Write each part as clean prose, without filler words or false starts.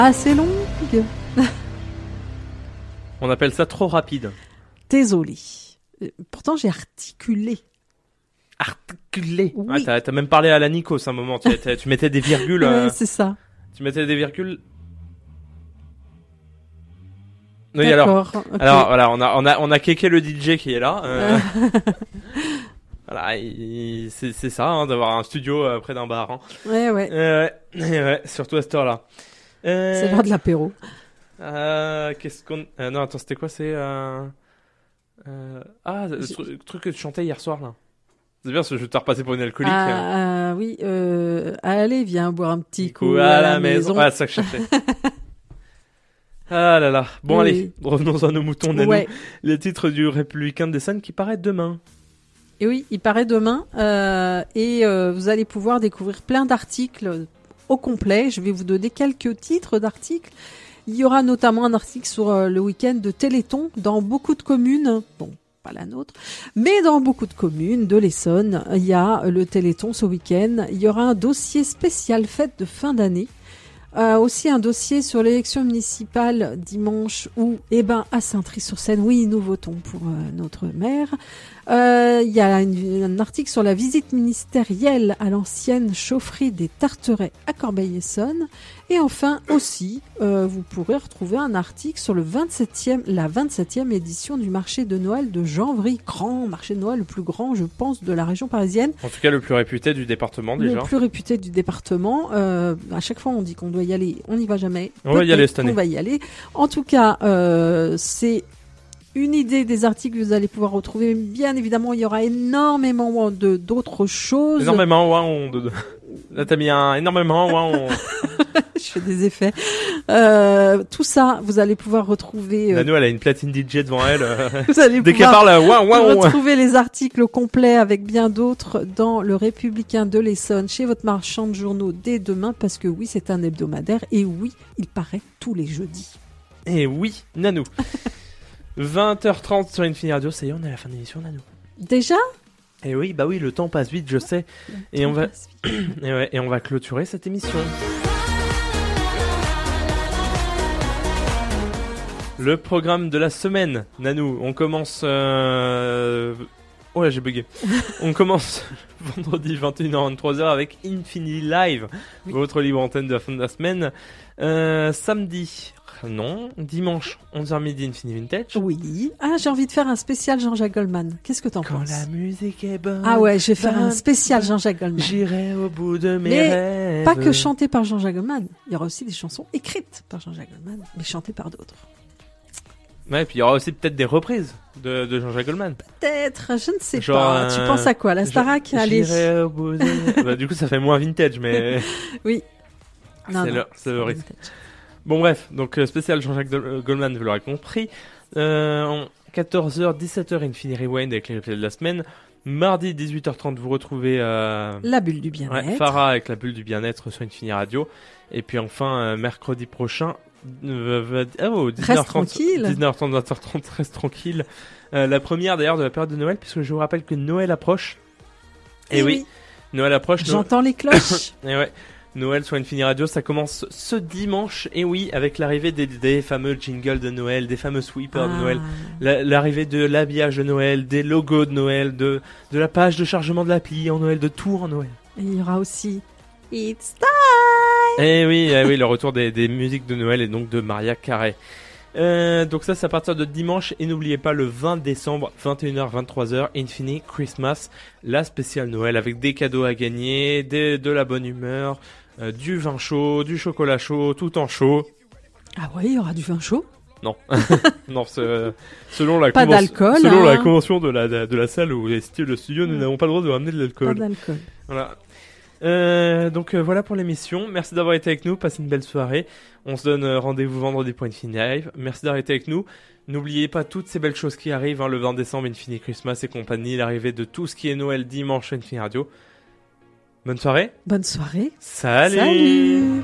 assez longue. On appelle ça trop rapide. Désolé. Pourtant, j'ai articulé. Articulé. Oui. Ah, t'as même parlé à la Nikos un moment. Tu mettais des virgules. Ouais, c'est ça. Tu mettais des virgules. Oui, D'accord. Okay. Alors voilà, on a Kéké le DJ qui est là. Voilà, c'est ça, hein, d'avoir un studio près d'un bar. Hein. Ouais. Surtout à cette heure-là. C'est l'heure de l'apéro. Qu'est-ce qu'on... non, attends, c'était quoi? C'est... le truc que tu chantais hier soir, là. C'est bien, parce que je vais te repasser pour une alcoolique. Oui. Allez, viens boire un petit coup à la maison. Ah, c'est ça que je cherchais. Ah là là. Bon, oui. Allez, revenons à nos moutons, Nanou. Ouais. Les titres du Républicain de Descentes qui paraît demain. Et oui, il paraît demain. Vous allez pouvoir découvrir plein d'articles au complet. Je vais vous donner quelques titres d'articles. Il y aura notamment un article sur le week-end de Téléthon dans beaucoup de communes. Bon, pas la nôtre, mais dans beaucoup de communes de l'Essonne, il y a le Téléthon ce week-end. Il y aura un dossier spécial fête de fin d'année. Aussi un dossier sur l'élection municipale dimanche où, à Saint-Try-sur-Seine, oui, nous votons pour notre maire. Il y a un article sur la visite ministérielle à l'ancienne chaufferie des Tarterets à Corbeil-Essonnes. Et enfin aussi, vous pourrez retrouver un article sur la 27e édition du marché de Noël de Janvry. Grand marché de Noël, le plus grand, je pense, de la région parisienne. En tout cas, le plus réputé du département, déjà. Le plus réputé du département. À chaque fois, on dit qu'on doit y aller. On n'y va jamais. On va y aller cette année. On va y aller. En tout cas, c'est une idée des articles que vous allez pouvoir retrouver. Bien évidemment, il y aura énormément d'autres choses. Énormément, Là, t'as mis un énormément, Je fais des effets. Tout ça, vous allez pouvoir retrouver. Nanou, elle a une platine DJ devant elle. Vous allez dès qu'elle parle, retrouver les articles complets avec bien d'autres dans le Républicain de l'Essonne, chez votre marchand de journaux dès demain, parce que oui, c'est un hebdomadaire et oui, il paraît tous les jeudis. Et oui, Nanou. 20h30 sur Infini Radio, ça y est, on est à la fin de l'émission, Nanou. Déjà ? Et oui, bah oui, le temps passe vite, je sais. Et on va clôturer cette émission. Le programme de la semaine, Nanou, on commence... Oh là, j'ai bugué. On commence vendredi 21h-23h avec Infini Live, votre libre antenne de la fin de la semaine. Samedi... Non, dimanche 11h midi Infini Vintage. Oui. Ah, j'ai envie de faire un spécial Jean-Jacques Goldman. Qu'est-ce que t'en penses ? Quand la musique est bonne. Ah ouais, je vais faire un spécial Jean-Jacques Goldman. J'irai au bout de mes rêves. Pas que chanté par Jean-Jacques Goldman. Il y aura aussi des chansons écrites par Jean-Jacques Goldman, mais chantées par d'autres. Ouais, puis il y aura aussi peut-être des reprises de Jean-Jacques Goldman. Peut-être, je ne sais pas. Tu penses à quoi ? La Starac ? Allez. J'irai au bout de... Bah, du coup, ça fait moins vintage, mais... Oui. C'est le risque. Bon bref, donc spécial Jean-Jacques Goldman, vous l'aurez compris. 14h, 17h, Infini Rewind avec les replays de la semaine. Mardi, 18h30, vous retrouvez... La bulle du bien-être. Farah avec la bulle du bien-être sur Infini Radio. Et puis enfin, mercredi prochain... 19h30, reste tranquille. 19h30, 20h30, reste tranquille. La première d'ailleurs de la période de Noël, puisque je vous rappelle que Noël approche. Et oui, Noël approche. J'entends les cloches. Et ouais. Noël sur Infini Radio, ça commence ce dimanche, et oui, avec l'arrivée des fameux jingles de Noël, des fameux sweepers de Noël, l'arrivée de l'habillage de Noël, des logos de Noël, de la page de chargement de l'appli en Noël, de tout en Noël. Et il y aura aussi It's Time. Et oui, le retour des musiques de Noël et donc de Maria Carey. Donc ça c'est à partir de dimanche, et n'oubliez pas le 20 décembre 21h 23h Infini Christmas, la spéciale Noël avec des cadeaux à gagner, de la bonne humeur, du vin chaud, du chocolat chaud, tout en chaud. Ah ouais, il y aura du vin chaud ? Non. Non, selon la pas d'alcool, selon la convention de la salle où est situé le studio, nous n'avons pas le droit de ramener de l'alcool. Pas d'alcool. Voilà. Donc voilà pour l'émission. Merci d'avoir été avec nous. Passez une belle soirée. On se donne rendez-vous vendredi pour Infini Live. Merci d'avoir été avec nous. N'oubliez pas toutes ces belles choses qui arrivent, le 20 décembre, Infini Christmas et compagnie, l'arrivée de tout ce qui est Noël dimanche Infini Radio. Bonne soirée. Bonne soirée. Salut.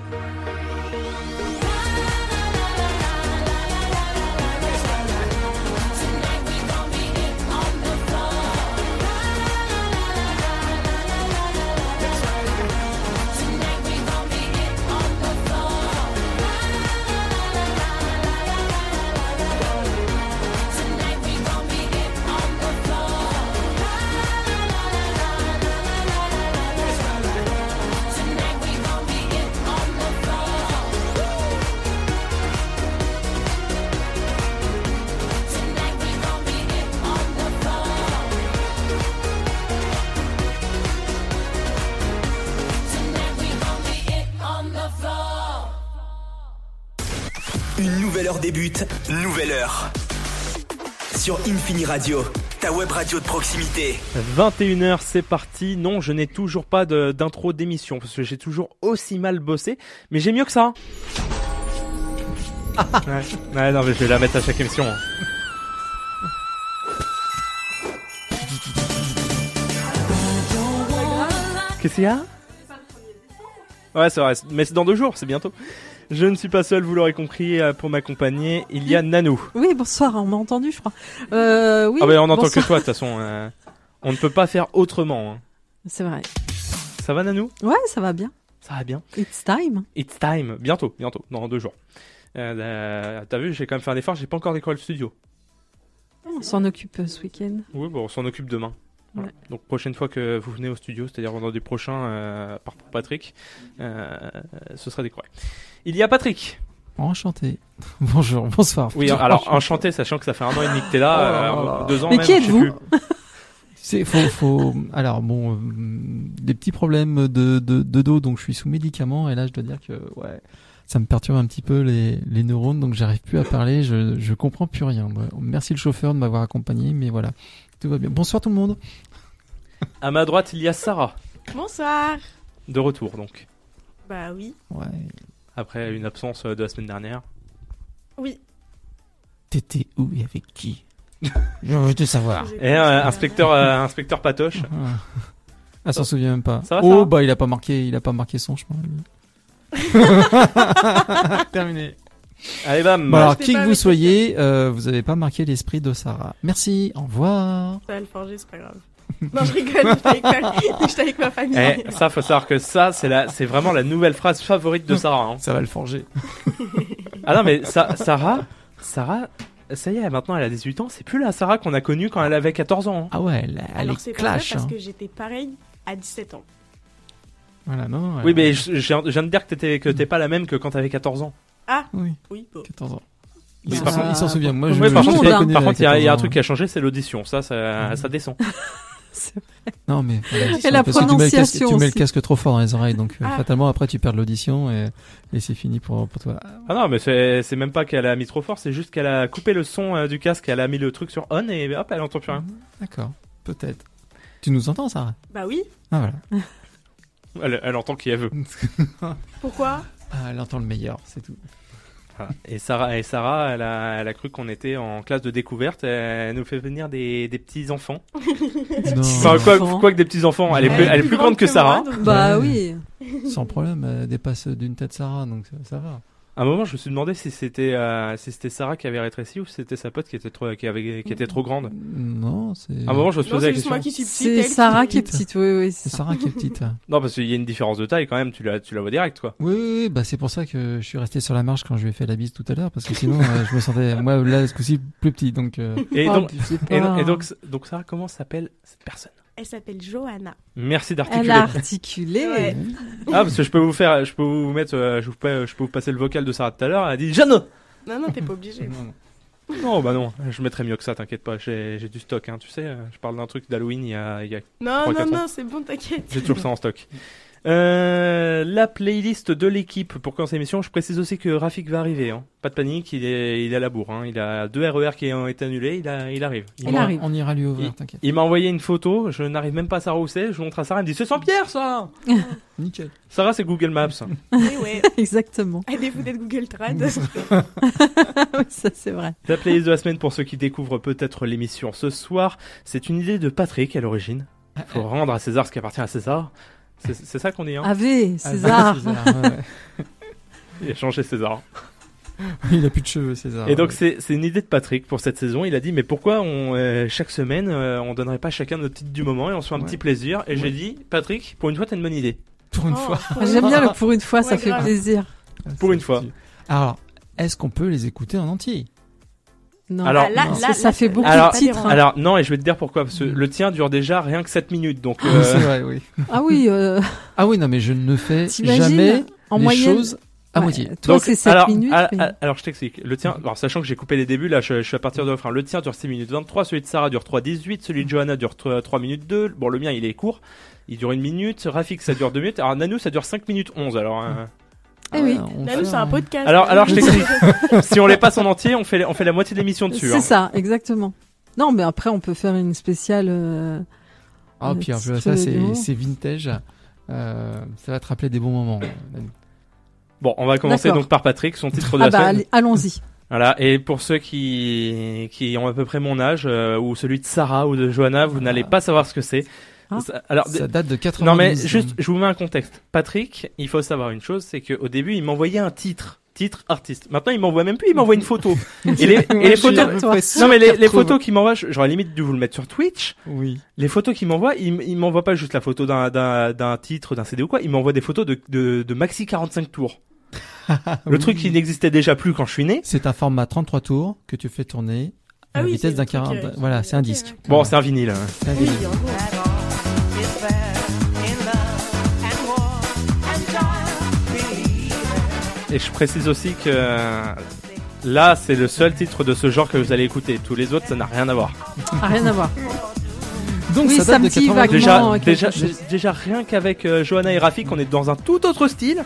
Une nouvelle heure débute, nouvelle heure. Sur Infini Radio, ta web radio de proximité. 21h, c'est parti. Non, je n'ai toujours pas d'intro d'émission parce que j'ai toujours aussi mal bossé, mais j'ai mieux que ça. Ouais, non, mais je vais la mettre à chaque émission. Qu'est-ce qu'il y a ? Ouais, c'est vrai, mais c'est dans 2 jours, c'est bientôt. Je ne suis pas seul, vous l'aurez compris, pour m'accompagner, il y a Nanou. Oui, bonsoir, on m'a entendu, je crois. Oui, Ah bah on n'entend bonsoir. que toi, de toute façon. On ne peut pas faire autrement. Hein. C'est vrai. Ça va, Nanou ? Ouais, ça va bien. Ça va bien. It's time. It's time. Bientôt, dans 2 jours. T'as vu, j'ai quand même fait un effort, j'ai pas encore décoré le studio. On s'en occupe ce week-end. Oui, bon, on s'en occupe demain. Voilà. Ouais. Donc prochaine fois que vous venez au studio, c'est-à-dire vendredi prochain, par Patrick, ce sera décoré. Il y a Patrick. Enchanté. Bonjour, bonsoir. Oui, alors enchanté, sachant que ça fait 1 an et demi que t'es là, 2 ans Mais même. qui je sais êtes-vous plus. C'est faut. Alors bon, des petits problèmes de dos, donc je suis sous médicaments et là je dois dire que ouais, ça me perturbe un petit peu les neurones, donc j'arrive plus à parler, je comprends plus rien. Ouais. Merci le chauffeur de m'avoir accompagné, mais voilà, tout va bien. Bonsoir tout le monde. À ma droite, il y a Sarah, Bonsoir. de retour donc. Bah oui. Ouais. Après une absence de la semaine dernière. Oui. T'étais où et avec qui? Je veux te savoir. Et inspecteur Patoche. Ah, s'en souvient même pas. Ça va, oh Sarah bah il a pas marqué son chemin. Lui. Terminé. Allez, bam. Bon, alors je t'ai qui pas que vous avec soyez, vous avez pas marqué l'esprit de Sarah. Merci. Au revoir. Ça va le forger, c'est pas grave. Non, je rigole, j'étais avec ma famille. Ça, faut savoir que ça, c'est vraiment la nouvelle phrase favorite de Sarah. Hein. Ça va le forger. Ah non, mais Sarah, ça y est, maintenant elle a 18 ans. C'est plus la Sarah qu'on a connue quand elle avait 14 ans. Hein. Ah ouais, elle Alors est c'est pas vrai clash. parce Hein. que j'étais pareil à 17 ans. Voilà, non. Oui, mais je viens de dire que t'es pas la même que quand t'avais 14 ans. Oui, Oui, bon. 14 ans. Mais Il par s'en- contre- il s'en souvient. Moi, Ouais, par je contre, l'ai il y a- connu par à contre, il y a 14 un ans. truc qui a changé, c'est l'audition. Ça descend. Non, mais voilà, Et la parce que tu mets le casque- prononciation tu mets le aussi. casque trop fort dans les oreilles, donc Ah. fatalement après tu perds de l'audition et c'est fini pour toi. Ah non, mais c'est même pas qu'elle a mis trop fort, c'est juste qu'elle a coupé le son du casque, elle a mis le truc sur on et hop, elle entend plus rien. D'accord, peut-être. Tu nous entends, Sarah? Bah oui. Ah voilà. Elle entend qui elle veut. Pourquoi? Ah, elle entend le meilleur, c'est tout. Voilà. Et Sarah, elle a cru qu'on était en classe de découverte. Elle nous fait venir des petits enfants. Non, Enfin, enfants. quoi que des petits enfants. Elle est plus grande que Sarah. moi, donc- Bah Ouais. oui. sans problème, elle dépasse d'une tête Sarah, donc ça va. À un moment, je me suis demandé si c'était Sarah qui avait rétréci ou si c'était sa pote qui était trop grande. Non, c'est. À un moment, je me suis Non, posé c'est la juste question. moi qui suis petite. C'est elle Sarah qui est petite. petite, oui. C'est Sarah qui est petite. Non, parce qu'il y a une différence de taille quand même. Tu la vois direct, quoi. Oui, bah c'est pour ça que je suis resté sur la marche quand je lui ai fait la bise tout à l'heure, parce que sinon je me sentais, moi là, ce coup-ci, plus petit, donc. Et Oh, donc, tu sais et, pas. donc Sarah, comment s'appelle cette personne? Elle s'appelle Johanna. Merci Elle d'articuler. a articulé. Ouais. Ah, parce que je peux vous mettre, je peux vous passer le vocal de Sarah tout à l'heure. Elle a dit Jeanne. Non, non, t'es pas obligé. Non, bah non, je mettrai mieux que ça, t'inquiète pas. J'ai du stock, hein. Tu sais, je parle d'un truc d'Halloween il y a Non, 3-4 non, ans. non, c'est bon, t'inquiète. J'ai toujours ça en stock. La playlist de l'équipe pour commencer l'émission. Je précise aussi que Rafik va arriver. Hein. Pas de panique, il est à la bourre. Hein. Il a 2 RER qui ont été annulés. Il arrive. arrive. On ira lui ouvrir, t'inquiète. Il m'a envoyé une photo. Je n'arrive même pas à savoir où c'est. Je montre à Sarah. Elle me dit c'est Saint-Pierre, ça. Nickel. Sarah, c'est Google Maps. Oui, ouais. Exactement. À défaut d'être Google Trad. Oui, ça c'est vrai. La playlist de la semaine pour ceux qui découvrent peut-être l'émission ce soir. C'est une idée de Patrick à l'origine. Faut rendre à César ce qui appartient à César. C'est ça qu'on dit. Hein. Ave, César. Ouais. Il a changé César. Il a plus de cheveux, César. Et donc c'est une idée de Patrick pour cette saison. Il a dit mais pourquoi chaque semaine on donnerait pas chacun notre titre du moment et on se fait un Ouais. petit plaisir. Et Ouais. j'ai dit Patrick, pour une fois t'as une bonne idée. Pour une Oh, fois. pour J'aime une bien fois. le pour une fois, ça Ouais, fait grave. plaisir. Pour une fois. Alors, est-ce qu'on peut les écouter en entier? Non. Alors, Ah, là, non. Parce là, que ça là, fait beaucoup alors- de titres. Hein. Alors non et je vais te dire pourquoi parce que le tien dure déjà rien que 7 minutes donc. Oui, c'est vrai, oui. Ah oui, Ah oui, non, mais je ne fais t'imagines jamais en les moyenne. choses à Ouais, moitié. Toi, Donc, c'est 7 minutes. alors je t'explique. Le tien, alors sachant que j'ai coupé les débuts, là je suis à partir de refrain. Le tien dure 6 minutes 23, celui de Sarah dure 3:18, celui de Johanna dure 3 minutes 2. Bon, le mien il est court, il dure 1 minute. Rafik ça dure 2 minutes. Alors Nanou ça dure 5 minutes 11. Alors Eh oui. Là, nous, c'est un podcast. Alors je t'explique. Si on les passe en entier, on fait la moitié de l'émission dessus. C'est ça, exactement. Non, mais après, on peut faire une spéciale. Ah, puis un peu, ça, c'est vintage. Ça va te rappeler des bons moments. Bon, on va commencer D'accord. donc par Patrick, son titre de la semaine. Allons-y. Voilà, et pour ceux qui ont à peu près mon âge, ou celui de Sarah ou de Johanna, vous n'allez pas savoir ce que c'est. Ah. Alors, Ça date de 92. non mais juste, je vous mets un contexte. Patrick, il faut savoir une chose, c'est qu'au début, il m'envoyait un titre artiste. Maintenant, il m'envoie même plus, il m'envoie une photo. Et les photos, non mais les photos qu'il m'envoie, j'aurais limite dû vous le mettre sur Twitch. Oui. Les photos qu'il m'envoie, il m'envoie pas juste la photo d'un titre, d'un CD ou quoi, il m'envoie des photos de maxi 45 tours. Le truc qui n'existait déjà plus quand je suis né. C'est un format 33 tours que tu fais tourner à la vitesse d'un 40. Voilà, c'est un disque. Bon, Voilà. c'est un vinyle. C'est un Oui, vinyle. en gros. Et je précise aussi que là, c'est le seul titre de ce genre que vous allez écouter. Tous les autres, ça n'a rien à voir. Rien à voir. Donc Oui, ça ça date me de dit 92. vaguement. Déjà rien qu'avec Johanna et Rafik, on est dans un tout autre style.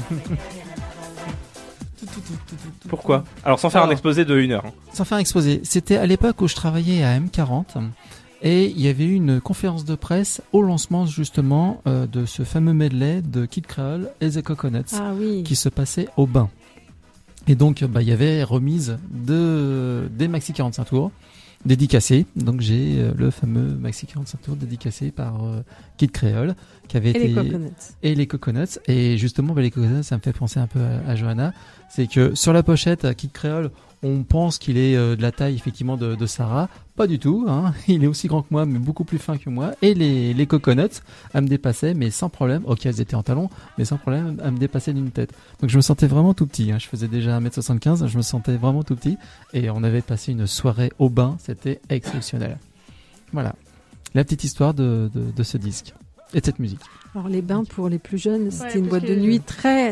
Pourquoi? Alors sans faire un Alors. exposé de 1 heure. hein. Sans faire un exposé, c'était à l'époque où je travaillais à M40 et il y avait eu une conférence de presse au lancement justement de ce fameux medley de Kid Creole et The Coconuts Ah oui. qui se passait au bain. Et donc il y avait remise des maxi 45 tours dédicacés. Donc j'ai le fameux maxi 45 tours dédicacé par Kid Creole qui avait Et été les coconuts. et les Coconuts. Et justement, les Coconuts, ça me fait penser un peu à Johanna. C'est que sur la pochette, Kid Creole, on pense qu'il est de la taille effectivement de Sarah. Pas du tout. Hein. Il est aussi grand que moi, mais beaucoup plus fin que moi. Et les Coconuts, elles me dépassaient, mais sans problème. Ok, elles étaient en talons, mais sans problème, elles me dépassaient d'une tête. Donc je me sentais vraiment tout petit. Hein. Je faisais déjà 1m75, je me sentais vraiment tout petit. Et on avait passé une soirée au bain. C'était exceptionnel. Voilà. La petite histoire de ce disque. Et de cette musique. Alors les bains pour les plus jeunes, c'était une parce boîte que- de nuit très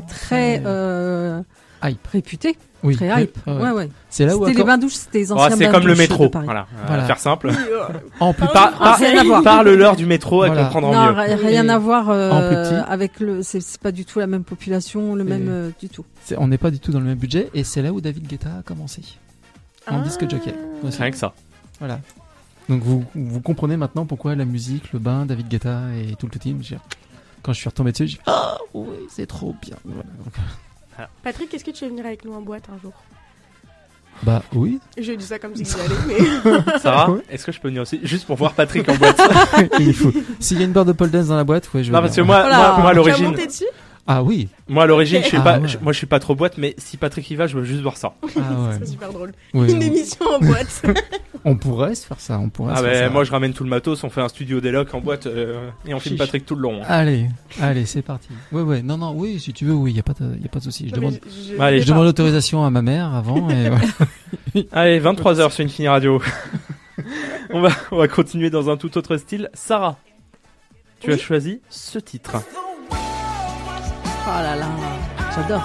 Hype. réputée, Oui. très hype. Ouais. Ouais. C'est là où C'était les encore- bains douches, c'était les Oh, anciens c'est bains comme le douches de métro. Paris. Voilà. Faire simple. en plus Rien à voir. Parle l'heure du métro, elle Voilà. comprendra Non, mieux. rien à voir En plus petit. avec le. C'est pas du tout la même population, le même du tout. on n'est pas du tout dans le même budget et c'est là où David Guetta a commencé en disque jockey aussi. Rien que ça. Voilà. Donc vous comprenez maintenant pourquoi la musique, le bain, David Guetta et tout le team. Quand je suis retombé dessus, j'ai dit ah oui c'est trop bien. Voilà. Donc, Patrick, est-ce que tu veux venir avec nous en boîte un jour? bah oui. Je dis ça comme si j'y allais, mais. Sarah, Ouais. est-ce que je peux venir aussi juste pour voir Patrick en boîte? Il faut. S'il y a une barre de pole dance dans la boîte, ouais je veux Non, bien. parce que moi, Voilà. moi à Tu vas l'origine, monter dessus? Ah oui. moi à l'origine, je suis Ah, pas, ouais. moi je suis pas trop boîte, mais si Patrick y va, je veux juste voir ça. Ah ouais. C'est super drôle. Oui, Une oui. émission en boîte. On pourrait se faire ça. On pourrait. Ah se faire ben ça. moi je ramène tout le matos, on fait un studio déloc en boîte et on filme Chiche. Patrick tout le long. hein. Allez, c'est parti. Ouais, non, oui, si tu veux, oui, y a pas de souci. Je Non, mais demande, Allez, je demande l'autorisation à ma mère avant et voilà. Allez, 23h sur Infini Radio. on va continuer dans un tout autre style. Sarah, tu as choisi ce titre. Oh là là, j'adore.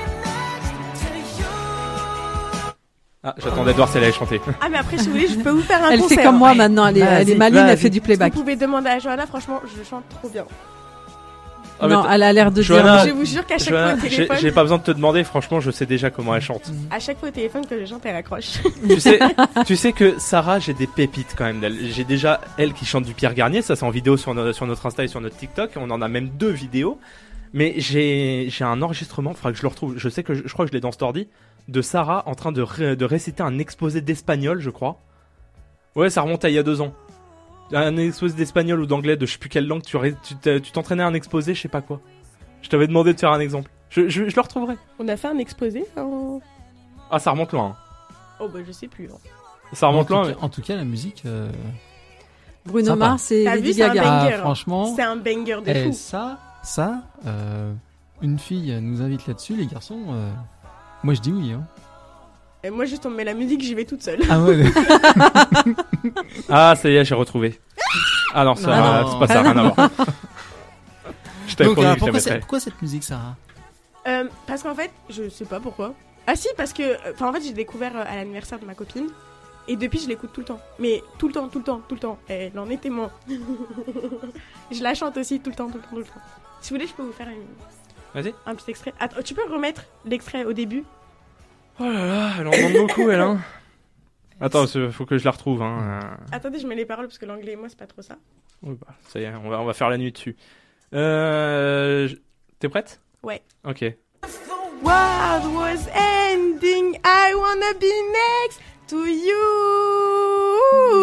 Ah, j'attendais de voir si elle allait chanter. Ah, mais après, si vous voulez, je peux vous faire un Elle concert. fait comme moi maintenant, elle est Vas-y, maline, vas-y. elle fait du Vous playback. pouvez demander à Johanna, franchement, je chante trop bien. Ah, Non, mais elle a l'air de Johanna, dire. Je vous jure qu'à chaque Johanna, fois au j'ai téléphone, pas besoin de te demander, franchement, je sais déjà comment elle chante. à chaque fois au téléphone que je chante, elle accroche. tu sais que Sarah, j'ai des pépites quand même d'elle. J'ai déjà elle qui chante du Pierre Garnier, ça c'est en vidéo sur notre Insta et sur notre TikTok. On en a même 2 vidéos. Mais j'ai un enregistrement, faudra que je le retrouve. Je sais que je crois que je l'ai dans Stordy, de Sarah en train de réciter un exposé d'espagnol, je crois. Ouais, ça remonte à il y a 2 ans. Un exposé d'espagnol ou d'anglais, de je sais plus quelle langue. Tu t'entraînais à un exposé, je sais pas quoi. Je t'avais demandé de faire un exemple. Je le retrouverai. On a fait un exposé en... Ah, ça remonte loin. hein. Oh, bah, je sais plus. Hein. Ça remonte loin. En tout cas, la musique. Bruno Sympa. Mars et T'as Lady vu, c'est un Gaga. banger. Ah, franchement. C'est un banger de Et fou. ça, une fille nous invite là-dessus, les garçons. Moi, je dis oui. Hein. Et moi, juste on me met la musique, j'y vais toute seule. Ah ouais. Ah, ça y est, j'ai retrouvé. Ah non, ça, Ah non. c'est pas ça, rien à voir. Je t'avais Donc, promis que je la pourquoi, mettrais. pourquoi cette musique, Sarah? Parce qu'en fait, je sais pas pourquoi. Ah si, parce que... Enfin, en fait, j'ai découvert à l'anniversaire de ma copine. Et depuis, je l'écoute tout le temps. Mais tout le temps. Elle en est témoin. Je la chante aussi tout le temps. Si vous voulez, je peux vous faire Vas-y. Un petit extrait. Attends, tu peux remettre l'extrait au début? Oh là là, elle en demande beaucoup, elle, hein. Attends, faut que je la retrouve, hein. Attendez, je mets les paroles parce que l'anglais et moi, c'est pas trop ça. Oui, bah, ça y est, on va faire la nuit dessus. T'es prête? Ouais. Ok. World was ending, I wanna be next to you.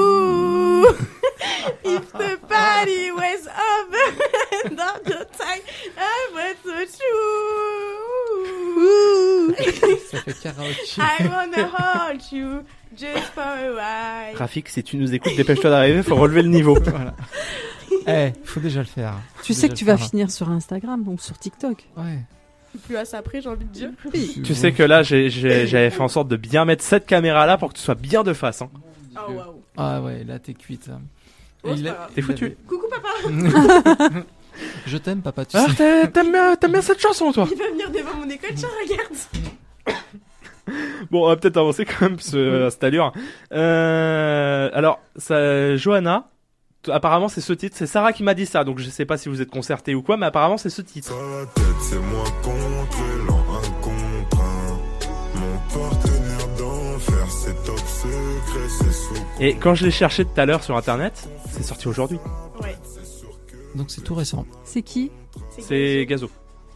If the party was over and all the time I was so true. Ça fait karaoké. I wanna hold you just for a while. Rafik, si tu nous écoutes, dépêche-toi d'arriver, faut relever le niveau. Voilà. Faut déjà le faire. Tu sais que tu vas finir sur Instagram ou sur TikTok. Ouais. Plus à ça après, j'ai envie de dire. Tu sais que là, j'avais fait en sorte de bien mettre cette caméra-là pour que tu sois bien de face, hein. Oh waouh. Ah ouais, là t'es cuite. Oh, c'est pas grave. T'es foutu. Coucou papa. Je t'aime, papa, tu Ah, sais. t'aimes bien cette chanson, toi? Il va venir devant mon école, tiens, regarde. Bon, on va peut-être avancer quand même à cette allure. Alors, Johanna, apparemment c'est ce titre. C'est Sarah qui m'a dit ça, donc je sais pas si vous êtes concertés ou quoi, mais apparemment c'est ce titre. Ta tête, c'est moi contre l'an, un contre un. Mon partenaire d'enfer, c'est top secret, c'est sous. Et quand je l'ai cherché tout à l'heure sur internet, c'est sorti aujourd'hui. Ouais. Donc c'est tout récent. C'est qui? C'est Gazo.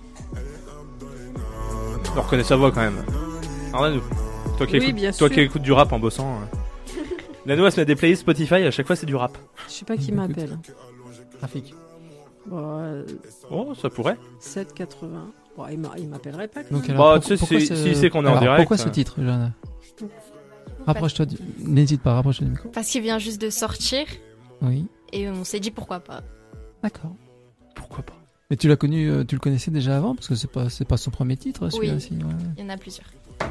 On reconnaît sa voix quand même. Alors Nanou, toi qui, Oui, bien toi sûr. qui écoutes du rap en bossant. Nanou, elle se met des playlists Spotify, à chaque fois c'est du rap. Je sais pas qui m'appelle. Trafic. Bon, Oh, ça pourrait. 7,80. Bon, il m'appellerait pas. Donc Bah, alors, tu sais, pourquoi si c'est qu'on est en alors, direct, pourquoi ce titre, Johanna? Rapproche-toi N'hésite pas, rapproche-toi du micro. Parce qu'il vient juste de sortir Oui. et on s'est dit pourquoi pas. D'accord. Pourquoi pas? Mais tu l'as connu, tu le connaissais déjà avant? Parce que c'est pas son premier titre, celui-là, Oui. si, ouais. Il y en a plusieurs.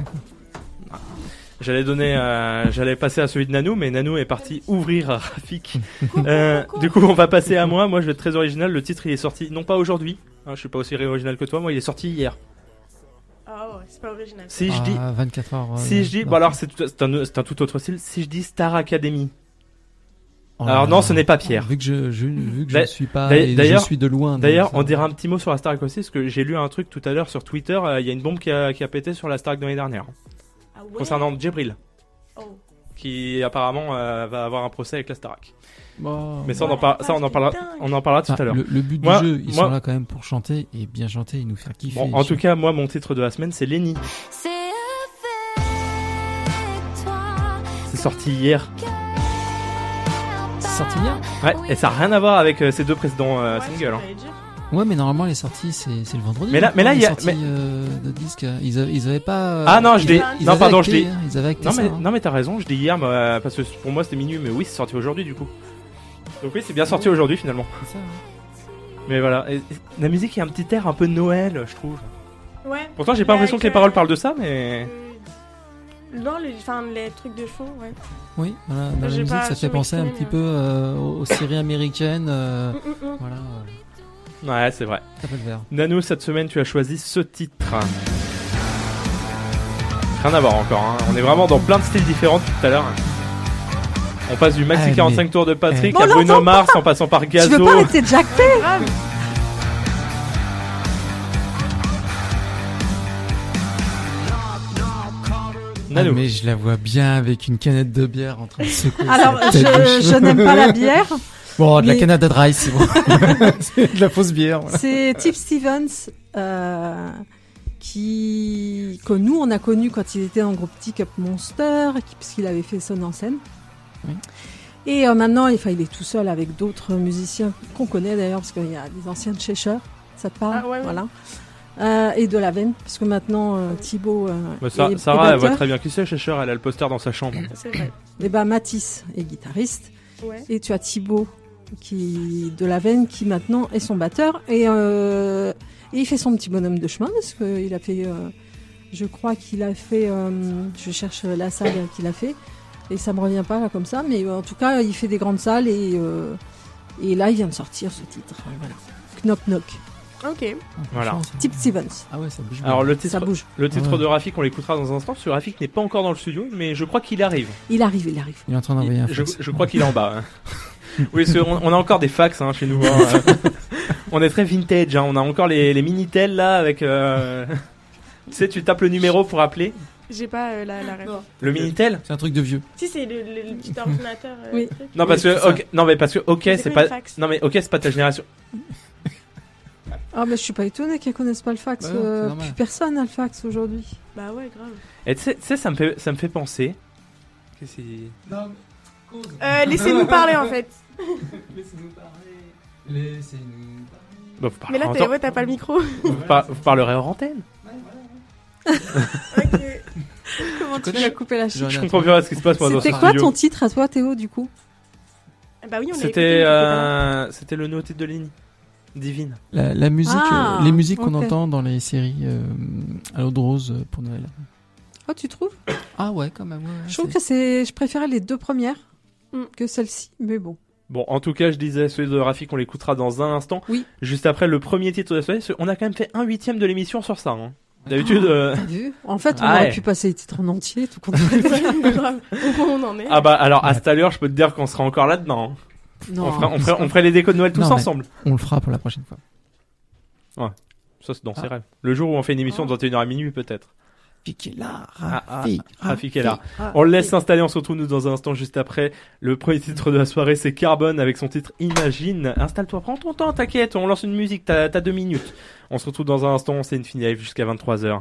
J'allais passer à celui de Nanou, mais Nanou est parti ouvrir à Rafik. Du coup, on va passer à moi. Moi, je vais être très original. Le titre, il est sorti, non pas aujourd'hui. Hein, je suis pas aussi original que toi. Moi, il est sorti hier. Oh, c'est pas original. Si je dis, 24 heures. si je dis, bon alors c'est un tout autre style. Si je dis Star Academy. Oh Alors là non, là. ce n'est pas Pierre. Vu que je D'a- ne suis pas, d'ailleurs- je suis de loin. donc D'ailleurs, ça- on dira un petit mot sur la Starac aussi, parce que j'ai lu un truc tout à l'heure sur Twitter. Il y a une bombe qui a pété sur la Starac de l'année dernière, Ah ouais. concernant Djibril, Oh. qui apparemment va avoir un procès avec la Starac. Bon, Mais ça, Ouais, on en parlera tout à l'heure. Le but Moi- du jeu, ils moi- sont là quand même pour chanter et bien chanter et nous faire kiffer. Bon, en tout cas, moi, mon titre de la semaine, c'est Lenny. C'est avec toi. C'est sorti hier. c'est sorti hier. Ouais, et ça n'a rien à voir avec ces deux précédents Ouais, singles. Hein. j'allais dire. Ouais, mais normalement les sorties c'est le vendredi. Mais là- donc, mais là, les il y a- sorties, mais- de disques, ils avaient pas. Ah non, je ils dis, avaient- ils non avaient pardon, je acté, dis. hein, ils avaient acté Non ça, mais, hein. non mais t'as raison, je dis hier parce que pour moi c'était minuit, mais oui c'est sorti aujourd'hui du coup. Donc oui c'est bien sorti aujourd'hui finalement. C'est ça, hein. Mais voilà, et la musique est un petit air un peu Noël je trouve. Ouais. Pourtant j'ai pas Mais l'impression que les avec, paroles parlent de ça mais... Non, les trucs de fond, ouais. Oui, voilà, dans la J'ai musique pas ça su fait penser un m'exprimer, petit peu aux séries américaines. Voilà, Ouais c'est vrai. ça peut le faire. Nanou, cette semaine tu as choisi ce titre. Rien à voir encore, hein. On est vraiment dans plein de styles différents depuis tout à l'heure. On passe du maxi Ah, 45 mais- tours de Patrick On à Bruno l'entend Mars en passant par Tu veux Gazo. pas arrêter de jacter? Grave. Nanou. Ah, mais je la vois bien avec une canette de bière en train de secouer. Alors, sa tête de je cheveux. n'aime pas la bière. Bon, de la mais- Canada Dry, c'est bon. C'est de la fausse bière. Voilà. C'est Tip Stevens, que nous on a connu quand il était dans le groupe Tick-Up Monster, puisqu'il avait fait Son en scène. Oui. Et maintenant, il est tout seul avec d'autres musiciens qu'on connaît d'ailleurs, parce qu'il y a des anciens de Cheshire, ça te parle, Ah, ouais, ouais. voilà. Et de la veine, parce que maintenant Thibaut Bah, est Sarah, elle voit batteur. très bien qui c'est, Cheshire, elle a le poster dans sa chambre. C'est vrai. Et bah Mathis est guitariste. Ouais. Et tu as Thibaut de la veine qui maintenant est son batteur et il fait son petit bonhomme de chemin parce qu'il a fait je crois qu'il a fait je cherche la salle qu'il a fait et ça me revient pas là comme ça mais en tout cas il fait des grandes salles et là il vient de sortir ce titre voilà. Knock Knock Ok. Voilà. Tip Stevens Ah ouais, ça bouge. Alors le ça titre, bouge le titre Ah ouais. de Rafik, on l'écoutera dans un instant, parce que Rafik n'est pas encore dans le studio, mais je crois qu'il arrive. il arrive Il est en train d'envoyer un Je, fax. je crois qu'il est en bas. Hein. Oui, parce qu'on on a encore des fax hein, chez nous. Hein. On est très vintage, hein. On a encore les Minitel là avec. Tu sais, tu tapes le numéro pour appeler. J'ai pas la rêve. Le Minitel. C'est un truc de vieux. Si, c'est le petit ordinateur. Oui. truc. Non parce que ok, non mais parce que ok C'est c'est quoi pas. le fax Non mais ok c'est pas ta génération. Ah, mais je suis pas étonnée qu'elles connaissent pas le fax. Bah non, c'est normal. Plus personne n'a le fax aujourd'hui. Bah ouais, grave. Et tu sais ça me fait penser. Que c'est. Laissez-nous parler en fait. Laissez-nous parler. Laissez-nous parler. Bah, vous Mais là, parlerez ouais, t'as pas le micro. vous parlerez hors antenne. Ok. Comment tu connais- vas couper la chic? Je comprends plus rien ce qui se passe moi dans ce C'était quoi studio. ton titre à toi, Théo, du coup? Bah oui, on l'a C'était écouté, c'était le nouveau titre de Lenny. Divine. La musique, Ah, les musiques qu'on ok. entend dans les séries à l'eau de rose pour Noël. Oh, tu trouves? Ah ouais, quand même. Ouais, Je trouve que je préférais les deux premières Mm. que celle-ci, mais bon. Bon, en tout cas, je disais, celui de Rafik, on l'écoutera dans un instant. Oui. Juste après le premier titre de la soirée. On a quand même fait 1/8 de l'émission sur ça. Hein. D'habitude. T'as vu? En fait, on Ah aurait ouais. pu passer les titres en entier, tout compte. Ouais, grave. Au point où on en est. Ah bah alors à cette allure, je peux te dire qu'on sera encore là-dedans. hein. Non. On ferait les décos de Noël tous Non, mais- ensemble. On le fera pour la prochaine fois. Ça, c'est dans ses rêves. Le jour où on fait une émission de 21h à minuit, peut-être. Rafik est là. Rafik est là. On le laisse s'installer, on se retrouve nous dans un instant juste après. Le premier titre de la soirée, c'est Carbone avec son titre Imagine. Installe-toi, prends ton temps, t'inquiète, on lance une musique, t'as 2 minutes. On se retrouve dans un instant, c'est Infini Live jusqu'à 23h.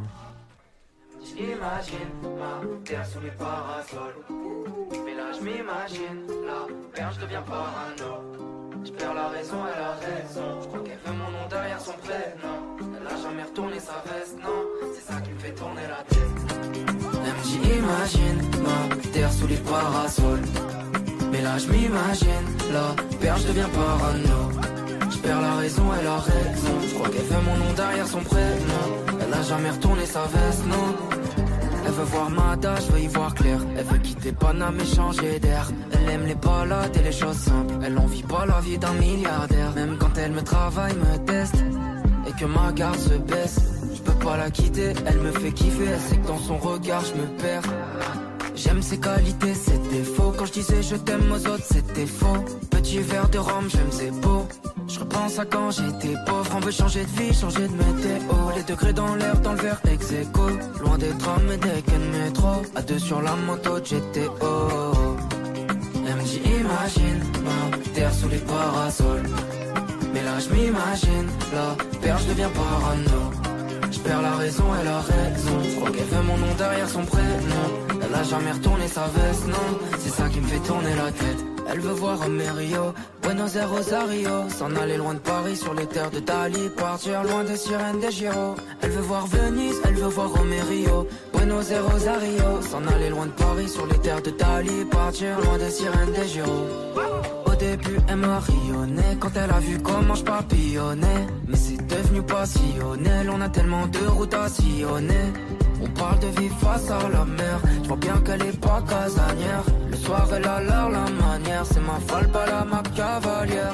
J'imagine ma terre sous les parasols. Mais là je m'imagine la perche devient parano. Je perds la raison, elle a raison. Je crois qu'elle veut mon nom derrière son prénom. Elle a jamais retourné sa veste, non. C'est ça qui me fait tourner la tête. Elle me dit imagine ma terre sous les parasols. Mais là je m'imagine la perche devient parano. Je perds la raison, elle a raison. Je crois qu'elle veut mon nom derrière son prénom. Elle a jamais retourné sa veste, non. Elle veut voir Mada, je veux y voir clair. Elle veut quitter Paname et changer d'air. Elle aime les balades et les choses simples. Elle en vit pas la vie d'un milliardaire. Même quand elle me travaille, me teste et que ma garde se baisse, je peux pas la quitter, elle me fait kiffer. Elle sait que dans son regard je me perds. J'aime ses qualités, ses défauts. Quand je disais je t'aime aux autres, c'était faux. Petit verre de rhum, j'aime c'est beau. Je repense à quand j'étais pauvre. On veut changer de vie, changer de météo. Les degrés dans l'air, dans le verre ex aequo. Loin des trams et des quais de métro. À deux sur la moto de GTO. Elle me dit imagine ma terre sous les parasols. Mais là je m'imagine la perche devient parano. Je perds la raison, elle a raison. Je crois qu'elle veut mon nom derrière son prénom. Elle a jamais retourné sa veste, non. C'est ça qui me fait tourner la tête. Elle veut voir Amerio, Buenos Aires, Rosario. S'en aller loin de Paris sur les terres de Dali. Partir loin des sirènes des Giro. Elle veut voir Venise, elle veut voir Romerio, Buenos Aires, Rosario. S'en aller loin de Paris sur les terres de Dali. Partir loin des sirènes des Giro. Au début elle m'a rayonné quand elle a vu comment je papillonnais. Mais c'est devenu passionnel, on a tellement de routes à sillonner. On parle de vivre face à la mer, je vois bien qu'elle est pas casanière. Le soir elle a l'air la manière, c'est ma folle pas la ma cavalière.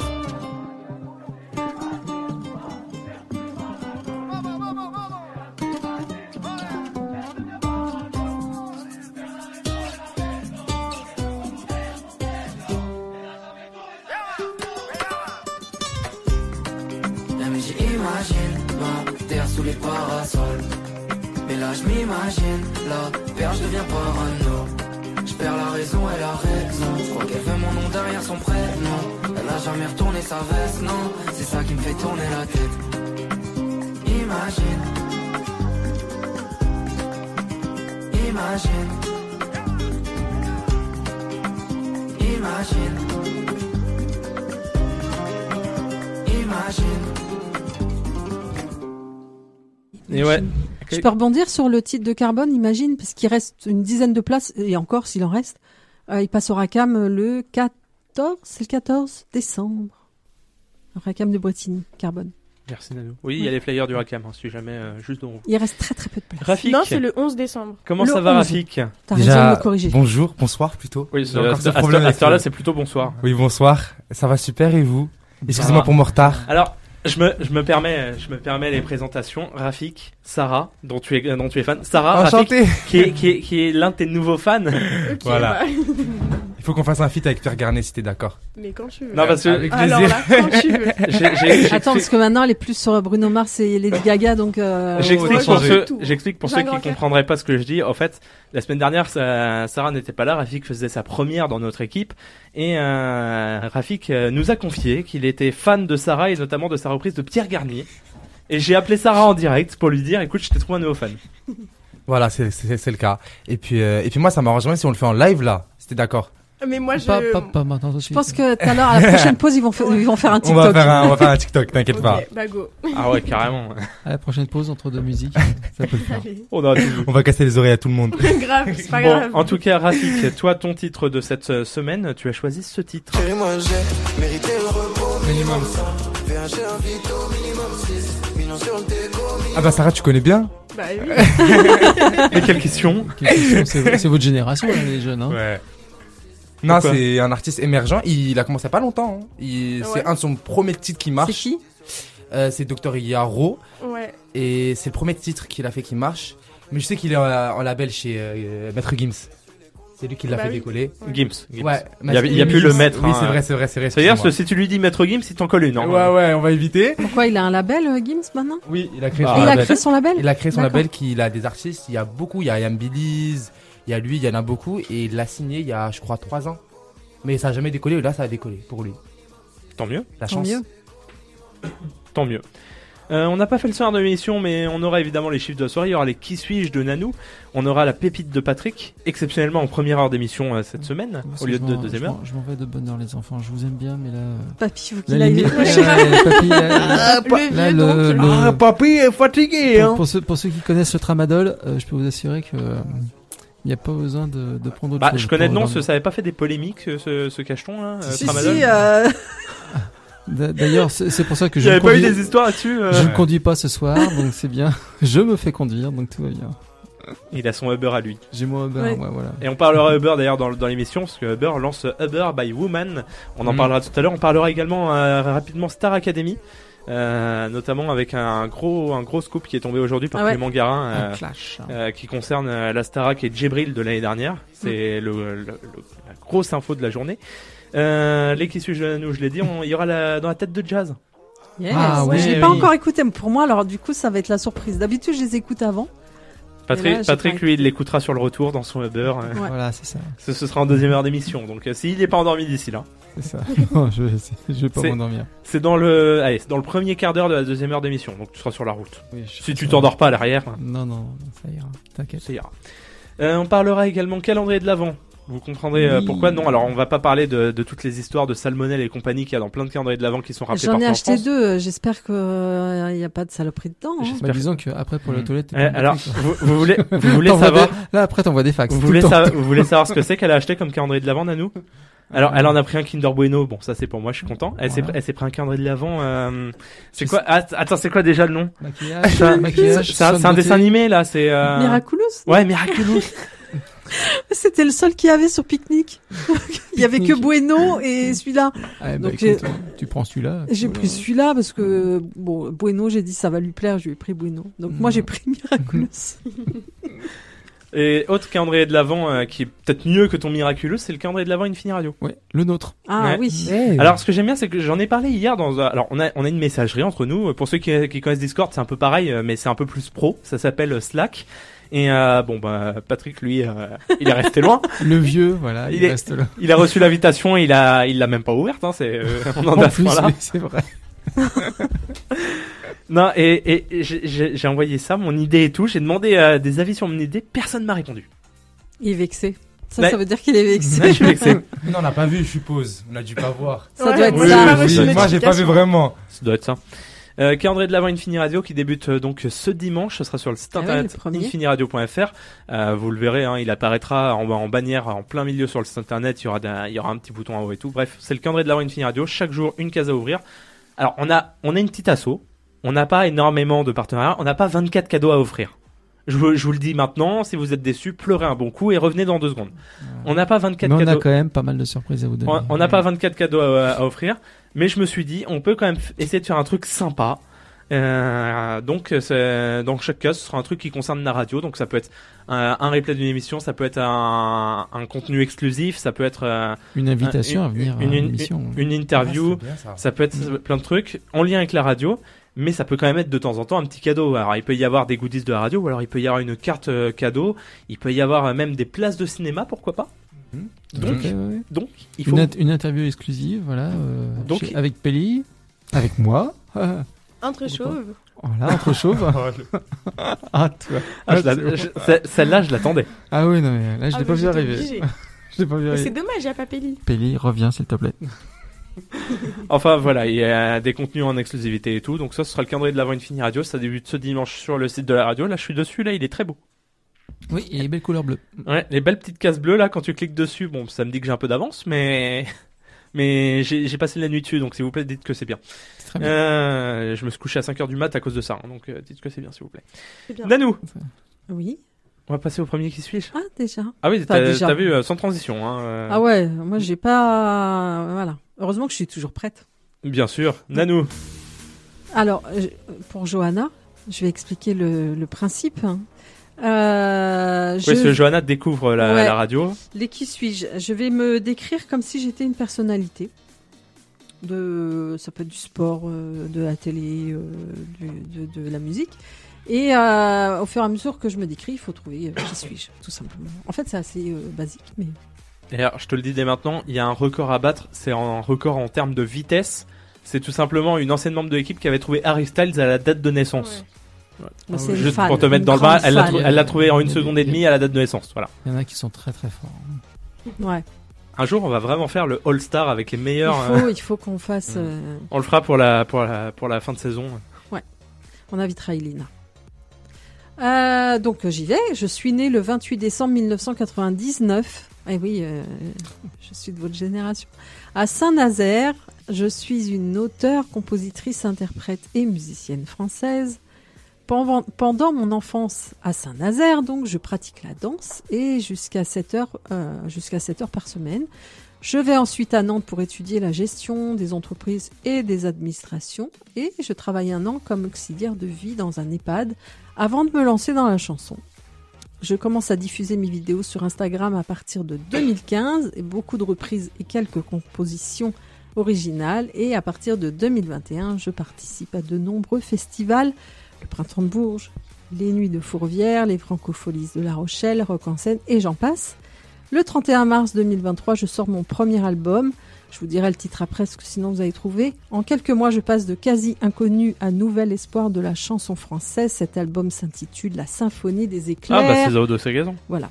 Elle me dit imagine ma terre sous les parasols. Mais là je m'imagine la perche devient parano. Je perds la raison, elle a raison. Je crois qu'elle veut mon nom derrière son prénom. Elle a jamais retourné sa veste, non. C'est ça qui me fait tourner la tête. Imagine. Imagine. Imagine. Imagine. Et ouais. Je peux rebondir sur le titre de Carbone, imagine, parce qu'il reste une dizaine de places, et encore s'il en reste. Il passe au Racam le 14, c'est le 14 décembre. Le Racam de Bretigny, Carbone. Merci Nanou. Oui, il y a les flyers du Racam, hein, si jamais, juste dans... Il reste très très peu de places. Rafik, Non, c'est le 11 décembre. comment Le ça va 11. Rafik? T'as raison de me corriger. Bonjour, bonsoir plutôt. Oui, J'ai encore ce à problème avec cette heure-là, le- c'est plutôt bonsoir. Oui, bonsoir. Ça va super et vous? va. Excusez-moi pour mon retard. Alors, je me permets les présentations. Rafik, Sarah, dont tu es fan. Sarah, Rafik, Enchanté. qui est l'un de tes nouveaux fans. Ok, Voilà. bah. Il faut qu'on fasse un feat avec Pierre Garnet si t'es d'accord. Mais quand tu veux. Non, parce que Avec Alors plaisir. là, quand tu veux. Attends, parce que maintenant, elle est plus sur Bruno Mars et Lady Gaga, donc. J'explique ouais, pour j'ai ceux, tout. j'explique pour J'ai ceux un qui grand cœur. comprendraient pas ce que je dis. En fait, la semaine dernière, Sarah n'était pas là. Rafik faisait sa première dans notre équipe et Rafik nous a confié qu'il était fan de Sarah et notamment de sa reprise de Pierre Garnier. Et j'ai appelé Sarah en direct pour lui dire, écoute, je t'ai trouvé un nouveau fan. Voilà, c'est le cas. Et puis moi, ça m'arrangerait si on le fait en live là. Si t'es d'accord. Mais moi, je. Pas maintenant tout de Je suite. pense que tout à l'heure, à la prochaine pause, ils vont faire un On TikTok. va faire un TikTok, t'inquiète pas. Ok, bah go. Ah ouais, carrément. À la prochaine pause entre deux musiques, ça peut le faire. Allez. On a tout vu. On va casser les oreilles à tout le monde. Grave, c'est pas Bon, grave. en tout cas, Rafik, toi, ton titre de cette semaine, tu as choisi ce titre. Chérie, moi j'ai mérité le repos. Minimum. VHG invite au minimum 6 millions sur le déco. Ah bah Sarah, tu connais bien? Bah oui. Et quelle question? C'est votre génération, là, les jeunes. Hein. Ouais. Non, Pourquoi c'est un artiste émergent. Il a commencé il y a pas longtemps. Hein. Ouais. C'est un de son premiers titres qui marche. C'est qui? C'est Dr Yaro. Ouais. Et c'est le premier titre qu'il a fait qui marche. Mais je sais qu'il est en label chez Maître Gims. C'est lui qui l'a Bah fait oui. décoller. Gims. Ouais. Il y a plus le maître. Oui, hein. c'est vrai. C'est-à-dire, excuse-moi. si tu lui dis Maître Gims, il t'en colle une. hein. Ouais, on va éviter. Pourquoi il a un label, Gims, maintenant? Oui, il a créé Ah, son Et il a label. créé son label? Il a créé son D'accord. label qu'il a des artistes. Il y a beaucoup. Il y a Yam Billies. Il y a lui, il y en a beaucoup. Et il l'a signé il y a, je crois, 3 ans. Mais ça a jamais décollé. Là, ça a décollé pour lui. Tant mieux. La Tant chance. mieux. Tant mieux. On n'a pas fait le soir de l'émission, mais on aura évidemment les chiffres de la soirée. Il y aura les Qui suis-je de Nanou. On aura la pépite de Patrick, exceptionnellement en première heure d'émission cette semaine, Parce au que lieu je de m'en- deuxième je heure. m'en- Je m'en vais de bonne heure, les enfants. Je vous aime bien, mais là. Papy, faut Là, qu'il aille. limite, papy, Le là, vieux, donc. le- papy est fatigué, pour ceux qui connaissent le tramadol, je peux vous assurer que il n'y a pas besoin de prendre autre Bah, chose. je connais le pour nom, dormir. ça avait pas fait des polémiques, ce cacheton là, Si, Tramadol. si, D'ailleurs, c'est pour ça que Il je n'y ne avait pas eu conduis, des histoires là-dessus. je ne conduis pas ce soir, donc c'est bien. Je me fais conduire, donc tout va bien. Il a son Uber à lui. J'ai mon Uber, Ouais. moi, voilà. Et on parlera Uber d'ailleurs dans l'émission, parce que Uber lance Uber by Woman. On en parlera tout à l'heure. On parlera également rapidement Star Academy, notamment avec un gros scoop qui est tombé aujourd'hui par Ah ouais. Clément Garin, Un clash. qui concerne la Starac et Djibril de l'année dernière. C'est la grosse info de la journée. Les qui suis-je, nous, je l'ai dit, il y aura dans la tête de jazz. Yes. Ah ouais, je l'ai pas oui. encore écouté, mais pour moi, alors du coup, ça va être la surprise. D'habitude, je les écoute avant. Et là, j'ai Patrick, pas lui, il l'écoutera sur le retour dans son Uber. Ouais. Voilà, c'est ça. Ce sera en deuxième heure d'émission. Donc, s'il n'est pas endormi d'ici là, C'est ça. Non, je vais pas C'est- m'endormir. c'est dans le premier quart d'heure de la deuxième heure d'émission. Donc, tu seras sur la route. Oui, Si tu t'endors pas à l'arrière, Non, ça ira. T'inquiète. ça ira. On parlera également calendrier de l'Avent. Vous comprendrez Oui. pourquoi. Non, alors on va pas parler de toutes les histoires de salmonelle et compagnie qu'il y a dans plein de calendriers de l'Avent qui sont rappelés J'en ai partout en acheté France. 2. J'espère qu'il n'y a pas de saloperie dedans. hein. J'espère. Bah, disons que après pour la toilette. t'es pas Alors, embêté, quoi. vous voulez T'envoies savoir Là après t'envoies des fax. vous tout voulez, le temps. vous voulez savoir ce que c'est qu'elle a acheté comme calendrier de l'Avent, Nanou? Alors, elle en a pris un Kinder Bueno. Bon, ça c'est pour moi, je suis content. Elle Voilà. s'est pris un calendrier de l'Avent. C'est quoi? Ah, attends, c'est quoi déjà le nom? Maquillage, C'est un- maquillage. c'est un soin de dessin beauté. animé là. C'est Miraculous. Ouais, Miraculous. C'était le seul qu'il y avait sur Picnic. Il y avait que Bueno et celui-là. Ah, bah, Donc, écoute, tu prends celui-là. J'ai voilà. pris celui-là parce que bon, Bueno, j'ai dit ça va lui plaire, je lui ai pris Bueno. Donc moi j'ai pris Miraculous. Et autre calendrier de l'Avent qui est peut-être mieux que ton Miraculous, c'est le calendrier de l'Avent Infini Radio. Ouais, le nôtre. Ah Ouais. oui. Alors, ce que j'aime bien, c'est que j'en ai parlé hier alors, on a une messagerie entre nous. Pour ceux qui connaissent Discord, c'est un peu pareil, mais c'est un peu plus pro. Ça s'appelle Slack. Et Patrick, lui, il est resté loin. Le vieux, voilà, Il il est- reste là. Il a reçu l'invitation, il l'a même pas ouverte. Hein, on en est En à ce plus, point-là. oui, c'est vrai. Non, et j'ai envoyé ça, mon idée et tout. J'ai demandé des avis sur mon idée. Personne m'a répondu. Il est vexé. Ça, Ouais. ça veut dire qu'il est vexé. Ouais, je suis vexé. Non, on n'a pas vu, je suppose. On a dû pas voir. Ça doit être moi, ça. j'ai pas Oui, reçu oui, de Moi, j'ai pas vu notification. vraiment. Ça doit être ça. Calendrier de l'Avent Infini Radio qui débute donc ce dimanche. Ce sera sur le site Ah oui, internet le premier. infiniradio.fr. Vous le verrez, hein, il apparaîtra en bannière en plein milieu sur le site internet. Il y aura un petit bouton en haut et tout. Bref, c'est le calendrier de l'Avent Infini Radio. Chaque jour, une case à ouvrir. Alors, on a une petite asso. On n'a pas énormément de partenariats. On n'a pas 24 cadeaux à offrir. Je vous le dis maintenant. Si vous êtes déçus, pleurez un bon coup et revenez dans 2 secondes. On n'a pas 24 Mais on a cadeaux. quand même pas mal de surprises à vous donner. On n'a pas 24 cadeaux à offrir, mais je me suis dit, on peut quand même essayer de faire un truc sympa. Donc dans chaque cas, ce sera un truc qui concerne la radio. Donc ça peut être un replay d'une émission, ça peut être un contenu exclusif, ça peut être une invitation à venir à l'émission. Une interview, Ah, c'est bien, ça. ça peut être plein de trucs en lien avec la radio. Mais ça peut quand même être de temps en temps un petit cadeau. Alors il peut y avoir des goodies de la radio, ou alors il peut y avoir une carte cadeau. Il peut y avoir même des places de cinéma, pourquoi pas. Donc, Ok, ouais. donc il faut. Une interview exclusive, voilà, Donc- avec Pelli, avec moi. Entre chauves. Voilà, entre chauves. Ah, toi. Celle-là, je l'attendais. Ah oui, non, mais là, je Ah, l'ai pas mais vu j'étais arriver. obligée. Je l'ai pas vu Mais c'est arriver. dommage, il n'y a pas Pelli. Pelli, reviens, s'il te plaît. Enfin voilà, il y a des contenus en exclusivité et tout. Donc ça, ce sera le calendrier de l'Avant Infini Radio. Ça débute ce dimanche sur le site de la radio. Là, je suis dessus. Là, il est très beau. Oui, il y a les belles couleurs bleues. Ouais, les belles petites cases bleues là, quand tu cliques dessus, bon, ça me dit que j'ai un peu d'avance, mais j'ai passé la nuit dessus, donc s'il vous plaît, dites que c'est bien. C'est très bien. Je me suis couché à 5h du mat à cause de ça, hein, donc dites que c'est bien, s'il vous plaît. C'est bien. Nanou, Oui. on va passer au premier qui suis-je. Ah, déjà. Ah oui, Enfin, déjà. t'as vu sans transition. Hein, Ah ouais, moi j'ai pas. Voilà. Heureusement que je suis toujours prête. Bien sûr, Nanou. Alors, pour Johanna, je vais expliquer le principe. Oui, parce que Johanna découvre la Ouais. radio. Les qui suis-je? Je vais me décrire comme si j'étais une personnalité. Ça peut être du sport, de la télé, de la musique. Et au fur et à mesure que je me décris, il faut trouver qui suis-je, tout simplement. En fait, c'est assez basique, mais D'ailleurs, je te le dis dès maintenant, il y a un record à battre. C'est un record en termes de vitesse. C'est tout simplement une ancienne membre de l'équipe qui avait trouvé Harry Styles à la date de naissance. moi, c'est une Juste fan, pour te mettre une dans le bas, grande fan. elle l'a trouvé en 1 seconde et demie à la date de naissance. Voilà. Il y en a qui sont très très forts. Ouais. Un jour, on va vraiment faire le All-Star avec les meilleurs. Il faut qu'on fasse. On le fera pour la fin de saison. On invitera Elina. Donc j'y vais. Je suis née le 28 décembre 1999. Eh oui, je suis de votre génération. À Saint-Nazaire, je suis une auteure, compositrice, interprète et musicienne française. Pendant mon enfance à Saint-Nazaire, donc, je pratique la danse et jusqu'à 7 heures par semaine. Je vais ensuite à Nantes pour étudier la gestion des entreprises et des administrations. Et je travaille 1 an comme auxiliaire de vie dans un EHPAD avant de me lancer dans la chanson. Je commence à diffuser mes vidéos sur Instagram à partir de 2015 et beaucoup de reprises et quelques compositions originales. Et à partir de 2021, je participe à de nombreux festivals. Le Printemps de Bourges, les Nuits de Fourvière, les Francopholies de La Rochelle, Rock en scène et j'en passe. Le 31 mars 2023, je sors mon premier album. Je vous dirai le titre après, parce que sinon vous allez trouver. En quelques mois, je passe de quasi inconnu à nouvel espoir de la chanson française. Cet album s'intitule La Symphonie des éclairs. Ah bah c'est Zao de Sagazan. Voilà.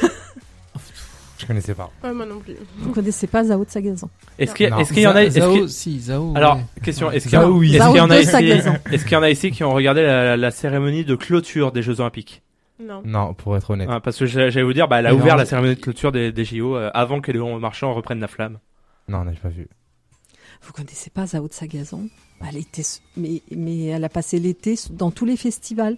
Je connaissais pas. Ouais, moi non plus. Vous connaissez pas Zao de Sagazan? Est-ce qu'il Non. y en a Zao, si, Zao. Alors, ouais. question, est-ce qu'il y Zao, oui. est-ce qu'il y en a Zao de ici Sagazan. est-ce qu'il y en a ici qui ont regardé la cérémonie de clôture des Jeux Olympiques? Non. Non, pour être honnête. Ah, parce que j'allais vous dire, bah, elle a Mais ouvert non, la cérémonie de clôture des JO avant que Léon Marchand reprenne la flamme. Non, j'ai pas vu. Vous connaissez pas Zao de Sagazan? Elle était, mais elle a passé l'été dans tous les festivals.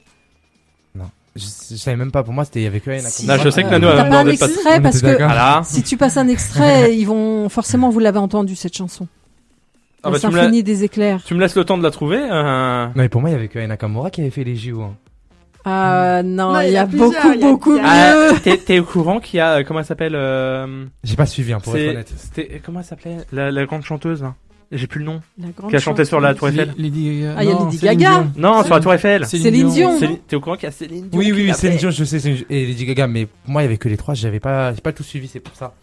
Je savais même pas. Pour moi, c'était avec Ayana. Si. Là, je sais que Nano T'as a pas un demandé de passer. extrait On parce était que d'accord. Voilà. si tu passes un extrait, ils vont forcément vous l'avez entendu cette chanson. Ah, La bah, Symphonie des éclairs. tu me laisses le temps de la trouver. Non, mais pour moi, il y avait Ayana Nakamura qui avait fait les JO. Hein. Non, Non, il y a plusieurs, beaucoup il y a- mieux. T'es au courant qu'il y a, comment elle s'appelle, J'ai pas suivi, hein, pour être honnête. c'était, comment elle s'appelait, la grande chanteuse, là? J'ai plus le nom. La grande Qui a chanté sur la chanteuse. Tour Eiffel. Lady Gaga. Ah, il y a Non, Lady Céline Gaga. Dion. Non, sur la Tour Eiffel. Céline Dion. T'es au courant qu'il y a Céline Dion? Oui, qui oui, l'a Céline fait Dion, je sais, et Lady Gaga, mais pour moi, il y avait que les trois, j'ai pas tout suivi, c'est pour ça.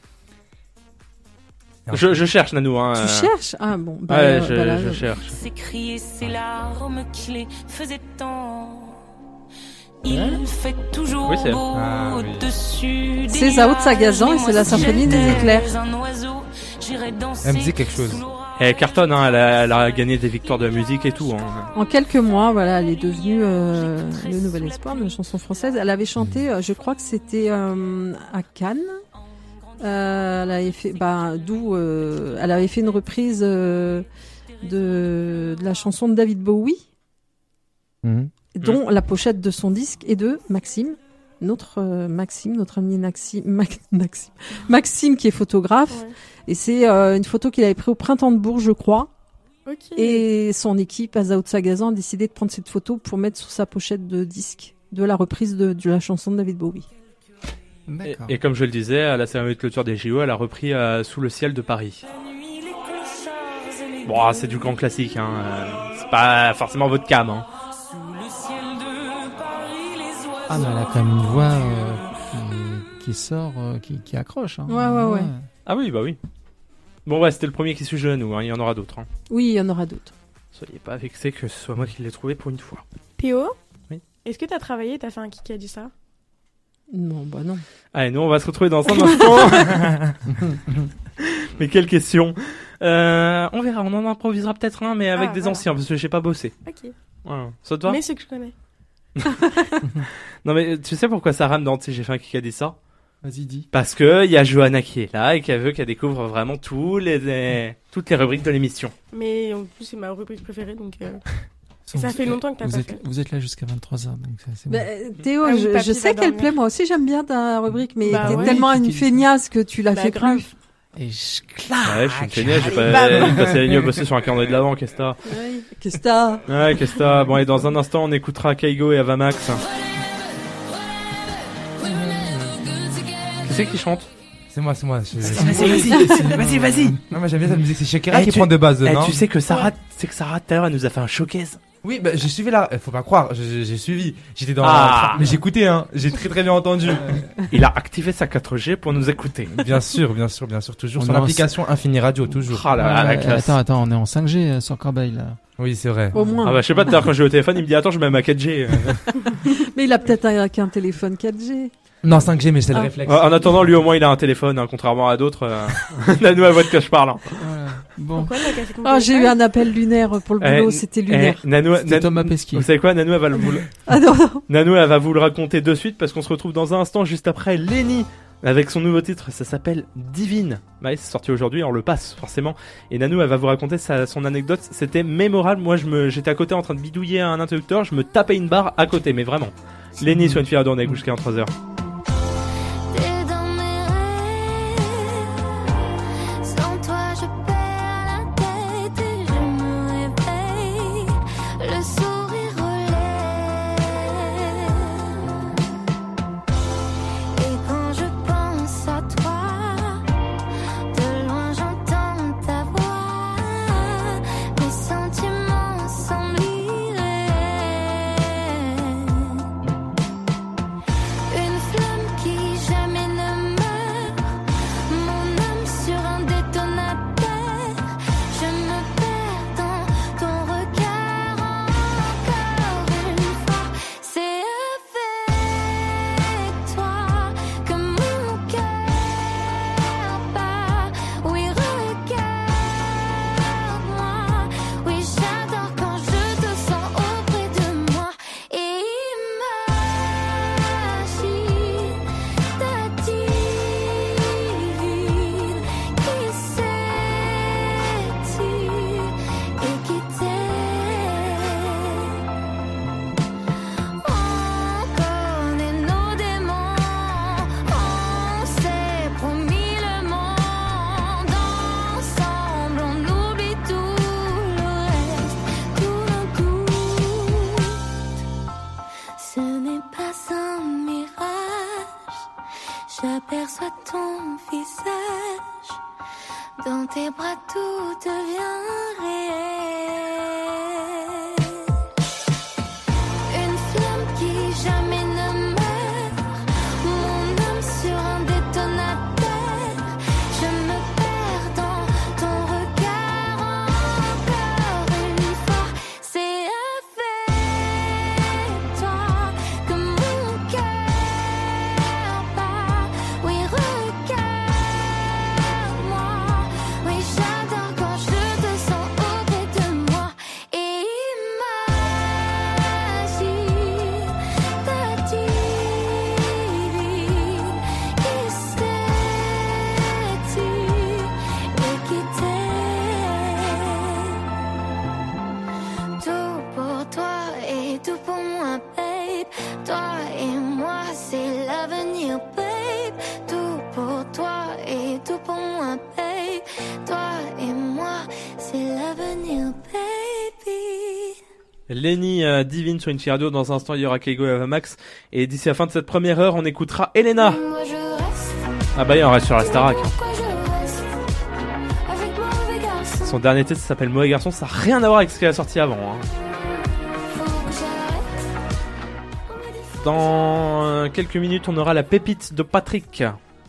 Je cherche, Nanou, hein. Tu cherches? Ah bon. Bah, Ouais, voilà, je cherche. Ses cris et ses larmes qui les faisaient tant. Il fait toujours Oui, c'est- beau Ah, oui. au-dessus des C'est Zao de Sagazan et c'est la Symphonie des éclairs. Elle me dit quelque chose. Elle cartonne, hein. Elle a gagné des victoires de la musique et tout, hein. En quelques mois, voilà, elle est devenue le nouvel espoir de la chanson française. Elle avait chanté, je crois que c'était à Cannes. Elle avait fait, elle avait fait une reprise de la chanson de David Bowie, Mhm. dont la pochette de son disque est de Maxime, notre ami Maxime qui est photographe. Ouais. Et c'est une photo qu'il avait prise au Printemps de Bourges, je crois. Ok. Et son équipe, Azaout Sagazan, a décidé de prendre cette photo pour mettre sur sa pochette de disque de la reprise de la chanson de David Bowie. D'accord. Et comme je le disais, à la cérémonie de clôture des JO, elle a repris Sous le ciel de Paris. Bon, c'est du grand classique, hein. C'est pas forcément votre cam, hein. Ah, mais elle a quand même une voix qui sort, qui accroche. Hein. Ouais. Ah oui, bah oui. Bon, ouais, c'était le premier qui se joue à nous, hein. Il y en aura d'autres, hein. Oui, il y en aura d'autres. Soyez pas vexés que ce soit moi qui l'ai trouvé pour une fois. Théo, Oui. Est-ce que t'as travaillé, t'as fait un qui a dit ça? Non, bah non. Allez, nous, on va se retrouver dans un instant. Mais quelle question. On verra, on en improvisera peut-être un, mais avec des voilà. anciens, parce que j'ai pas bossé. Ok. Voilà. Ça te va? Mais ceux que je connais. Non, mais tu sais pourquoi ça rame dans j'ai fait un qui a dit ça? Vas-y, dis. Parce que il y a Johanna qui est là et qui veut qu'elle découvre vraiment toutes les rubriques de l'émission. Mais en plus, c'est ma rubrique préférée, donc ça fait longtemps que t'as pas fait. Vous êtes là jusqu'à 23h, donc c'est Bah, bon. Théo, Ah oui, je papy sais va qu'elle dormir. plaît. Moi aussi, j'aime bien ta rubrique, mais Bah t'es ouais. tellement Oui, une feignasse que tu la Bah, fais grave. plus. Et je claque. Ouais, je suis une feignasse, j'ai Allez, pas passé la nuit à bosser sur un calendrier de l'avant, qu'est-ce que t'as? Oui. Qu'est-ce que t'as? Ouais, qu'est-ce que t'as? Bon, allez, dans un instant, on écoutera Kaigo et Avamax. Qui c'est qui chante? C'est moi. Vas-y. Non, moi j'aime bien cette musique, c'est Shakira qui prend de base, non? Tu sais que Sarah, tout à l'heure, elle nous a fait un showcase. Oui, bah j'ai suivi là, faut pas croire, j'ai suivi. J'étais dans mais j'écoutais hein, j'ai très bien entendu. Il a activé sa 4G pour nous écouter. Bien sûr, toujours On sur est en l'application Infini Radio, toujours. Ah là, la classe. Attends, on est en 5G sur Corbeil là. Oui, c'est vrai. Au moins. Ah bah je sais pas, tout à l'heure quand j'ai eu au téléphone, il me dit attends, je mets ma 4G. Mais il a peut-être qu'un téléphone 4G. Non, 5G, mais c'est le réflexe. En attendant, lui au moins il a un téléphone, hein, contrairement à d'autres. Nanou, à voix de que je parle. Hein. Voilà. Bon. Pourquoi t'as cassé ton Ah, j'ai eu téléphone? un appel lunaire pour le boulot, c'était lunaire. C'était Thomas Pesquet. Vous savez quoi, Nanou, elle va vous le... Ah non. Nanou, elle va vous le raconter de suite parce qu'on se retrouve dans un instant juste après Lenny avec son nouveau titre, ça s'appelle Divine. Bah, c'est sorti aujourd'hui, on le passe forcément. Et Nanou, elle va vous raconter son anecdote. C'était mémorable. Moi, j'étais à côté en train de bidouiller un interrupteur, je me tapais une barre à côté, mais vraiment. Lenny sur une fille à dormir jusqu'à 23h. J'aperçois ton visage, dans tes bras tout devient réel. Une flamme qui jamais ne meurt, mon âme sur un détonateur. Je me perds dans ton regard encore une fois. C'est avec toi que mon cœur bat. Oui, regarde-moi. Oui, j'adore quand je te sens Lenny Divine sur Infinity Radio. Dans un instant, il y aura Keigo et Avamax. Et d'ici la fin de cette première heure, on écoutera Elena. Ah bah, on reste sur la Starac. Son dernier titre s'appelle Mauvais Garçon. Ça n'a rien à voir avec ce qu'elle a sorti avant. Hein. Dans quelques minutes, on aura la pépite de Patrick.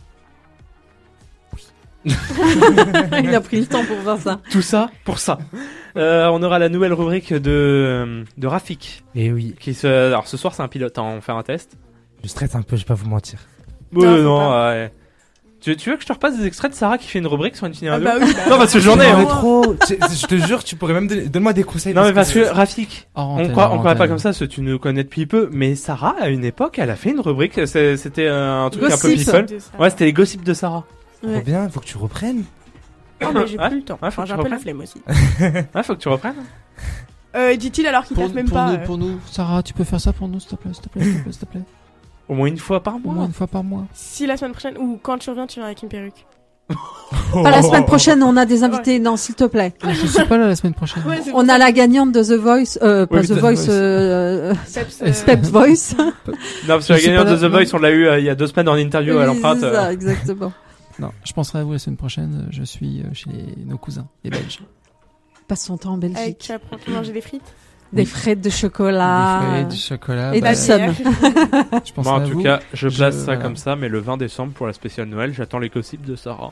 Il a pris le temps pour faire ça. Tout ça pour ça. On aura la nouvelle rubrique de Rafik. Et oui. Alors ce soir, c'est un pilote. Hein. On va faire un test. Je stresse un peu, je vais pas vous mentir. Non. Ouais. Tu veux que je te repasse des extraits de Sarah qui fait une rubrique sur Infinity Radio? Bah oui, non, parce que j'en ai. Hein. Trop. Je te jure, tu pourrais même donne-moi des conseils. Non, mais parce que Rafik, on croit pas antenne. comme ça, parce que tu nous connais depuis peu. Mais Sarah, à une époque, elle a fait une rubrique. C'était un truc Gossip. un peu people. Ouais, c'était les gossips de Sarah. Trop bien, faut que tu reprennes. Oh, mais j'ai Ouais. plus le temps. Ouais, faut Enfin, que j'ai tu un peu la reprennes. flemme aussi. Ouais, faut que tu reprennes. Dit-il alors qu'il taffe même pas. Pour nous, Sarah, tu peux faire ça pour nous, s'il te plaît, s'il te plaît. Au moins une fois par Au mois. moins une fois par mois. Si la semaine prochaine, ou quand tu reviens avec une perruque. Pas la semaine prochaine, on a des invités. Non, s'il te plaît. Je suis pas là la semaine prochaine. Ouais, c'est On a la gagnante de The Voice, pas Oui, The The Voice, Steps Voice. Non, parce que la Je suis gagnante pas de là, The non. Voice, on l'a eu il y a 2 semaines en interview à Oui, l'empreinte. c'est ça, exactement. Non, je penserai à vous la semaine prochaine. Je suis chez nos cousins, les Belges. Passe son temps en Avec Belgique. tu apprends à manger des frites. Des frites de chocolat. Des fruits, du chocolat. Et bah, du somme. Je pense Moi, en à tout vous. cas, je place ça voilà. comme ça, mais le 20 décembre pour la spéciale Noël, j'attends les gossips de Sarah.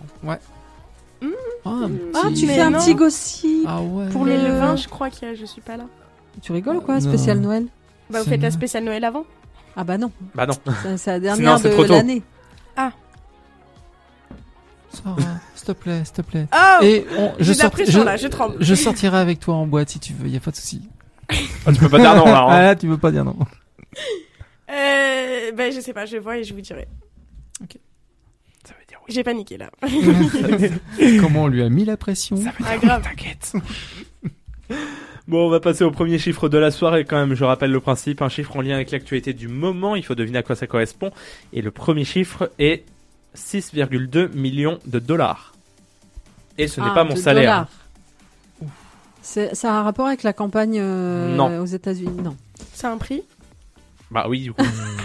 Ah, tu Mais fais un non. petit gossip. Ah ouais. Pour Mais le- le 20, je crois que je suis pas là. Tu rigoles ou quoi, Non. spécial Noël? Bah, vous C'est faites la bien. spéciale Noël avant? Ah bah non, Bah non. c'est la dernière c'est trop de tôt. l'année. Sarah, s'il te plaît, s'il te plaît. Oh! Et J'ai de la pression là, je tremble. je sortirai avec toi en boîte si tu veux, y a pas de souci. Ah, tu peux pas dire non, là. Ah Hein. là, tu veux pas dire non. Bah, je sais pas, je vois et je vous dirai. Ça veut dire oui. J'ai paniqué là. Comment on lui a mis la pression? Ça veut Ah, dire grave. oui, t'inquiète. Bon, on va passer au premier chiffre de la soirée quand même. Je rappelle le principe, un chiffre en lien avec l'actualité du moment. Il faut deviner à quoi ça correspond. Et le premier chiffre est 6,2 millions de dollars. Et ce n'est pas mon de salaire. dollars. Ça a un rapport avec la campagne Non. aux États-Unis? Non. C'est un prix? Bah oui, du coup.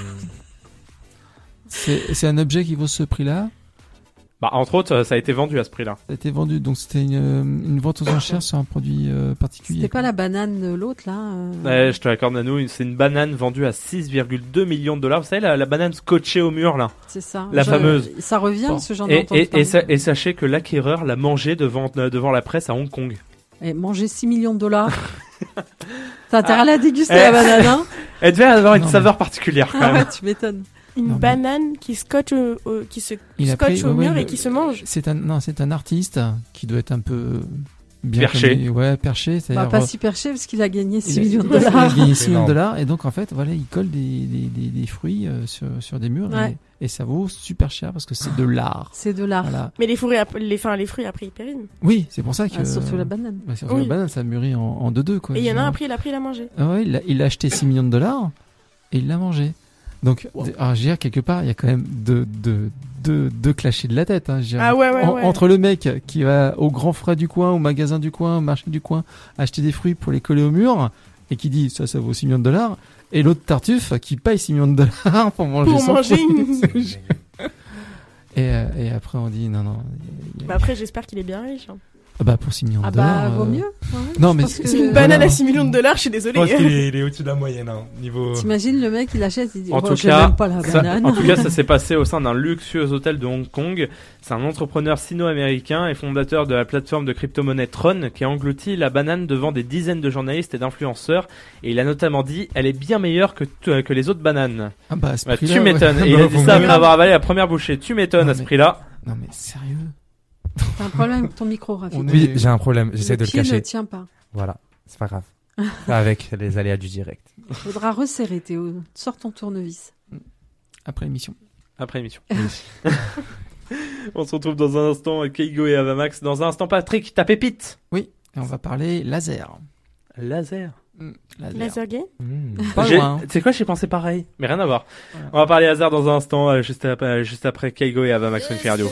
C'est un objet qui vaut ce prix-là. Bah, entre autres, ça a été vendu à ce prix-là. Ça a été vendu, donc c'était une vente aux enchères sur un produit particulier. C'était pas la banane de l'autre là Ouais, je te l'accorde, Nanou. C'est une banane vendue à 6,2 millions de dollars. Vous savez, la banane scotchée au mur, là. C'est ça. La fameuse. Ça revient, Bon. ce genre Et, d'entendu parler. et sachez que l'acquéreur l'a mangée devant la presse à Hong Kong. Et manger 6 millions de dollars. T'as intérêt à la déguster, la banane, hein? Elle devait avoir une Non, mais- saveur particulière, quand Ah même. ouais, tu m'étonnes. Une Non, mais- banane qui scotche qui se Il a scotche pris- au ouais, mur ouais, et qui se mange. C'est un artiste qui doit être un peu bien Perché. comme- ouais, perché. Bah, C'est-à-dire, pas si perché parce qu'il a gagné 6 il a- millions de Il a dollars. gagné 6 millions de Énorme. dollars et donc en fait voilà il colle des fruits sur des murs Ouais. et ça vaut super cher parce que c'est de l'art. C'est de l'art. Voilà. Mais les fruits après ils périment. Oui, c'est pour ça que Ah, surtout la banane. bah, surtout Oui. la banane ça mûrit en 2-2 quoi. Et il y en a Genre. un prix, il a pris, il a mangé. Ah ouais, il a acheté 6 millions de dollars et il l'a mangé. Donc alors je veux dire quelque part il y a quand même deux clashés de la tête hein, je veux dire. Ah ouais, ouais, ouais. Entre le mec qui va au grand frais du coin, au magasin du coin, au marché du coin, acheter des fruits pour les coller au mur et qui dit ça vaut 6 millions de dollars, et l'autre tartuffe qui paye 6 millions de dollars pour manger Pour son manger fruit. Et après on dit non. Bah après, j'espère qu'il est bien riche. Hein. Ah bah pour 6 millions de Ah dollars. bah, vaut mieux. Ouais, Non je mais pense que- C'est une voilà. banane à 6 millions de dollars, je suis désolée. Je pense qu'il est, il est au-dessus de la moyenne, hein, niveau. T'imagines le mec, il achète, il dit, En oh, tout j'ai cas, même pas la banane. En tout cas, ça s'est passé au sein d'un luxueux hôtel de Hong Kong. C'est un entrepreneur sino-américain et fondateur de la plateforme de crypto-monnaie Tron qui a englouti la banane devant des dizaines de journalistes et d'influenceurs. Et il a notamment dit, elle est bien meilleure que les autres bananes. Ah bah à ce Bah, prix-là, tu ouais. m'étonnes. Et il a dit ça après avoir avalé la première bouchée. Tu m'étonnes Non, à ce mais- prix-là. Non mais sérieux. T'as un problème avec ton micro, Rafi. On est- Oui, j'ai un problème, j'essaie de le pied ne cacher. tient pas. Voilà, c'est pas grave. Avec les aléas du direct. Faudra resserrer, Théo. Sors ton tournevis. Après l'émission. Après l'émission. On se retrouve dans un instant avec Keigo et Avamax. Dans un instant, Patrick, ta pépite. Oui, et on va parler laser. Laser. Laser gay. Pas J'ai- loin. Tu sais quoi, j'ai pensé pareil, mais rien à voir. Voilà. On va parler hasard dans un instant, juste après Keigo et Avamax sur Infinity Radio.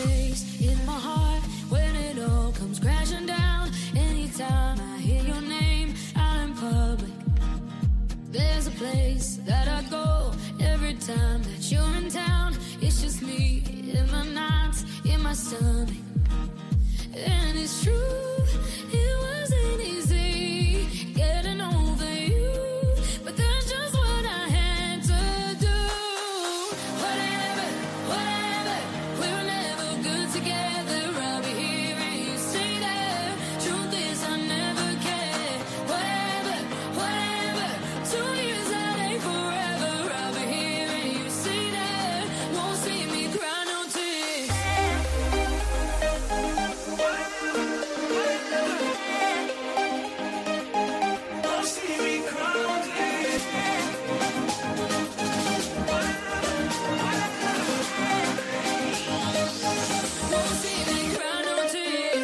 my stomach. And it's true, it wasn't easy getting over you, but that's just what I had to do. Whatever, we were never good together. I'll be here and you stay there. Truth is I never cared. Whatever, 2 years out ain't forever. I'll be here and you stay there. Won't see me cry no tears. Won't see me cry no tears. Won't see me cry no tears.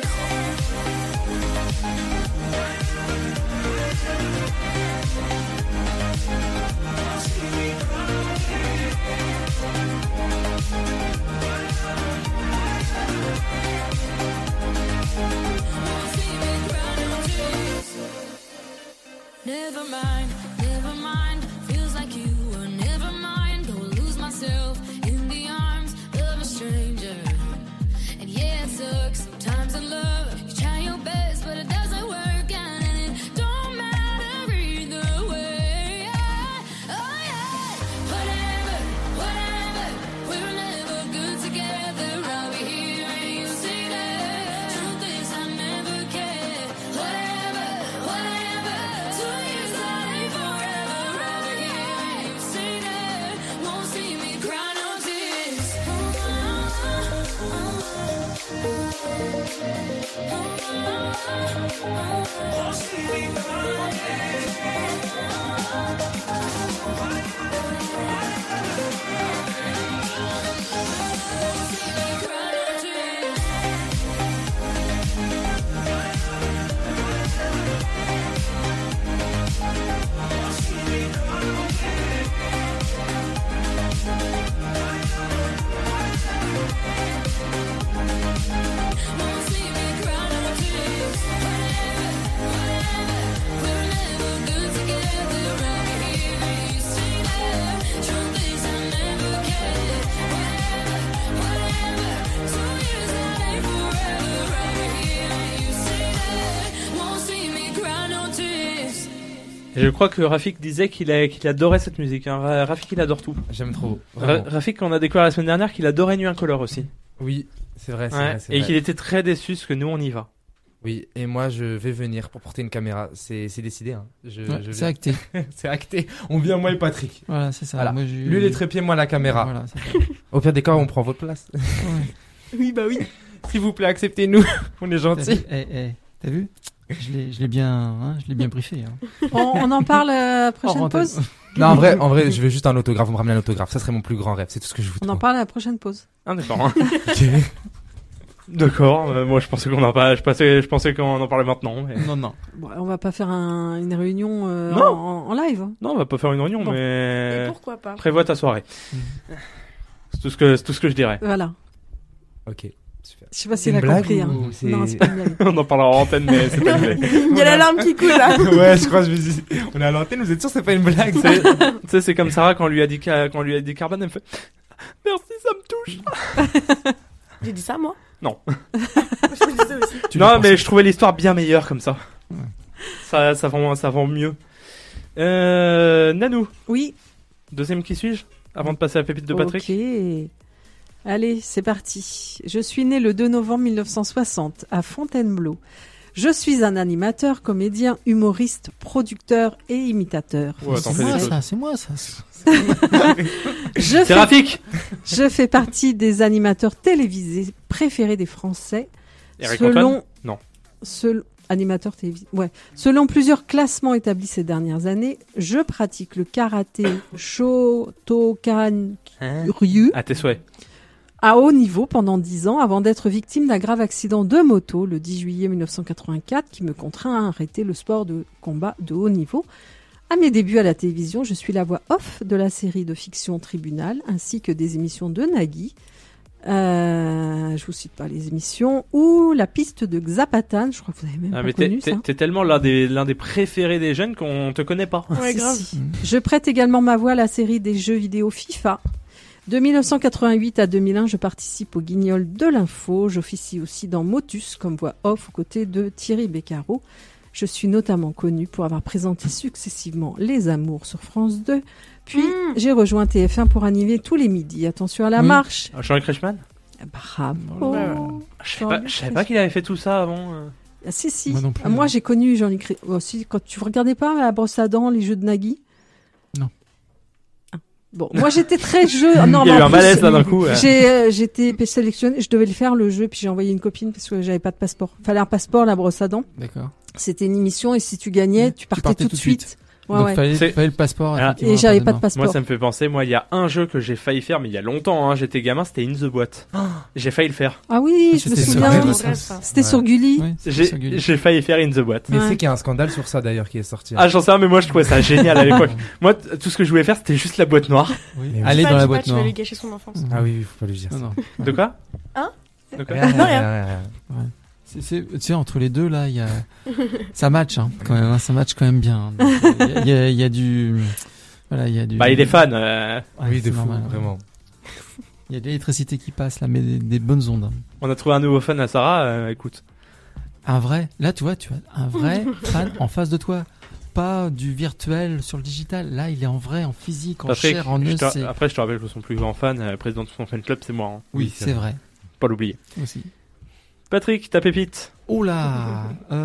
Never mind, feels like you were never mind. Go lose myself in the arms of a stranger. And yeah, it sucks sometimes in love. You try your best, but it doesn't work out, and it don't matter either way. Oh yeah, whatever, we were never good together. I'll be here and you see that. Truth is I never cared. Whatever, 2 years out ain't forever. I'll be here and you see that. Won't see me cry no tears. Won't see me cry no Et je crois que Rafik disait qu'il adorait cette musique. Hein. Rafik, il adore tout. J'aime trop. Vraiment. Rafik, on a découvert la semaine dernière qu'il adorait Nuit Incolore aussi. Oui, c'est vrai, c'est Ouais, vrai. et qu'il était très déçu parce que nous, on y va. Oui, et moi je vais venir pour porter une caméra. C'est décidé. Hein. Je c'est viens. acté. C'est acté. On vient moi et Patrick. Voilà, c'est ça. Voilà. Moi, Lui les trépieds, moi la caméra. Voilà, c'est ça. Au pire des cas, on prend votre place. Ouais. Oui, bah oui. S'il vous plaît, acceptez-nous. On est gentils. T'as vu je l'ai bien briefé. Hein. On en parle prochaine antenne. pause. Non, en vrai, je veux juste un autographe. Vous me ramenez un autographe. Ça serait mon plus grand rêve. C'est tout ce que je vous On en demande. parle à la prochaine pause. Ah, d'accord. Ok. D'accord. Moi, je pensais qu'on en parlait. Je pensais qu'on en parlait maintenant. Mais... Non. Bon, on va pas faire une réunion Non. en live. Hein. Non, on va pas faire une réunion, Bon. mais Et pourquoi pas? prévois ta soirée. C'est tout ce que je dirais. Voilà. Ok. Super. Je sais pas C'est s'il une a blague compris. Hein. ou c'est- Non, c'est pas une blague. On en parlera en antenne, mais c'est pas une blague. Il y a l'alarme qui coule là. Ouais, je crois que je me dis, on est à l'antenne, vous êtes sûr que c'est pas une blague? Tu sais, c'est comme Sarah quand on lui a dit Carbone, elle me fait merci, ça me touche. J'ai dit ça moi? Non. Je me disais aussi. Non, mais je trouvais l'histoire bien meilleure comme ça. Ouais. Ça vend mieux. Nanou. Oui. Deuxième qui suis-je avant de passer à la pépite de Patrick. Ok. Allez, c'est parti. Je suis né le 2 novembre 1960 à Fontainebleau. Je suis un animateur, comédien, humoriste, producteur et imitateur. Ouais, c'est moi ça. C'est Rafik. Je fais partie des animateurs télévisés préférés des Français. Eric selon Antoine Non. Animateur télévisé. Ouais. Selon plusieurs classements établis ces dernières années, je pratique le karaté Shotokan Ryu À tes souhaits. à haut niveau pendant 10 ans avant d'être victime d'un grave accident de moto le 10 juillet 1984 qui me contraint à arrêter le sport de combat de haut niveau. À mes débuts à la télévision, je suis la voix off de la série de fiction Tribunal ainsi que des émissions de Nagui. Je vous cite pas les émissions, ou la piste de Xapatan, je crois que vous avez même pas connu ça. T'es tellement l'un des préférés des jeunes qu'on te connaît pas. Ouais, grave. Si. Je prête également ma voix à la série des jeux vidéo FIFA. De 1988 à 2001, je participe au Guignol de l'info. J'officie aussi dans Motus comme voix off aux côtés de Thierry Beccaro. Je suis notamment connue pour avoir présenté successivement Les Amours sur France 2. Puis j'ai rejoint TF1 pour animer tous les midis. Attention à la marche. Jean-Luc Reichmann. Bravo. Je savais pas qu'il avait fait tout ça avant. Ah, si. Moi non plus. Moi j'ai connu Jean-Luc aussi quand tu regardais pas la brosse à dents, les jeux de Nagui. Non. Bon, moi j'étais très jeu. Non, Il y a eu un malaise là d'un coup. J'étais sélectionnée, je devais le faire le jeu, puis j'ai envoyé une copine parce que j'avais pas de passeport. Fallait un passeport, la brosse à dents. D'accord. C'était une émission et si tu gagnais, tu partais tout de suite. Ouais, Donc ouais. fallait le passeport. Ah, Et j'avais pas de passeport. Moi, ça me fait penser. Moi, il y a un jeu que j'ai failli faire, mais il y a longtemps. J'étais gamin, c'était In the Boîte. J'ai failli le faire. Ah oui, je me souviens. C'était sur Gulli. Oui, J'ai failli faire In the Boîte. Mais c'est qu'il y a un scandale sur ça d'ailleurs qui est sorti. Ah, j'en sais rien, mais moi, je trouvais ça génial à l'époque. Moi, tout ce que je voulais faire, c'était juste la boîte noire. Oui. Mais Aller dans la boîte Tu noire. vas lui gâcher son enfance. Ah oui, faut pas lui dire ça. Non. De quoi? Hein? De quoi? Rien. Tu sais, entre les deux là, il y a ça match quand même. Ça match quand même bien. Il y a du, voilà, il y a du. Bah, il est fan. Ouais, Oui, c'est de fou, normal. vraiment. Il y a de l'électricité qui passe là, mais des bonnes ondes. On a trouvé un nouveau fan à Sarah. Écoute. Un vrai. Là, tu vois, un vrai fan en face de toi. Pas du virtuel sur le digital. Là, il est en vrai, en physique, en Patrick, chair, en os. après, je te rappelle que son plus grand fan, président de son fan club, c'est moi. Oui, c'est vrai. Pas l'oublier. Aussi. Patrick, ta pépite. Oh là,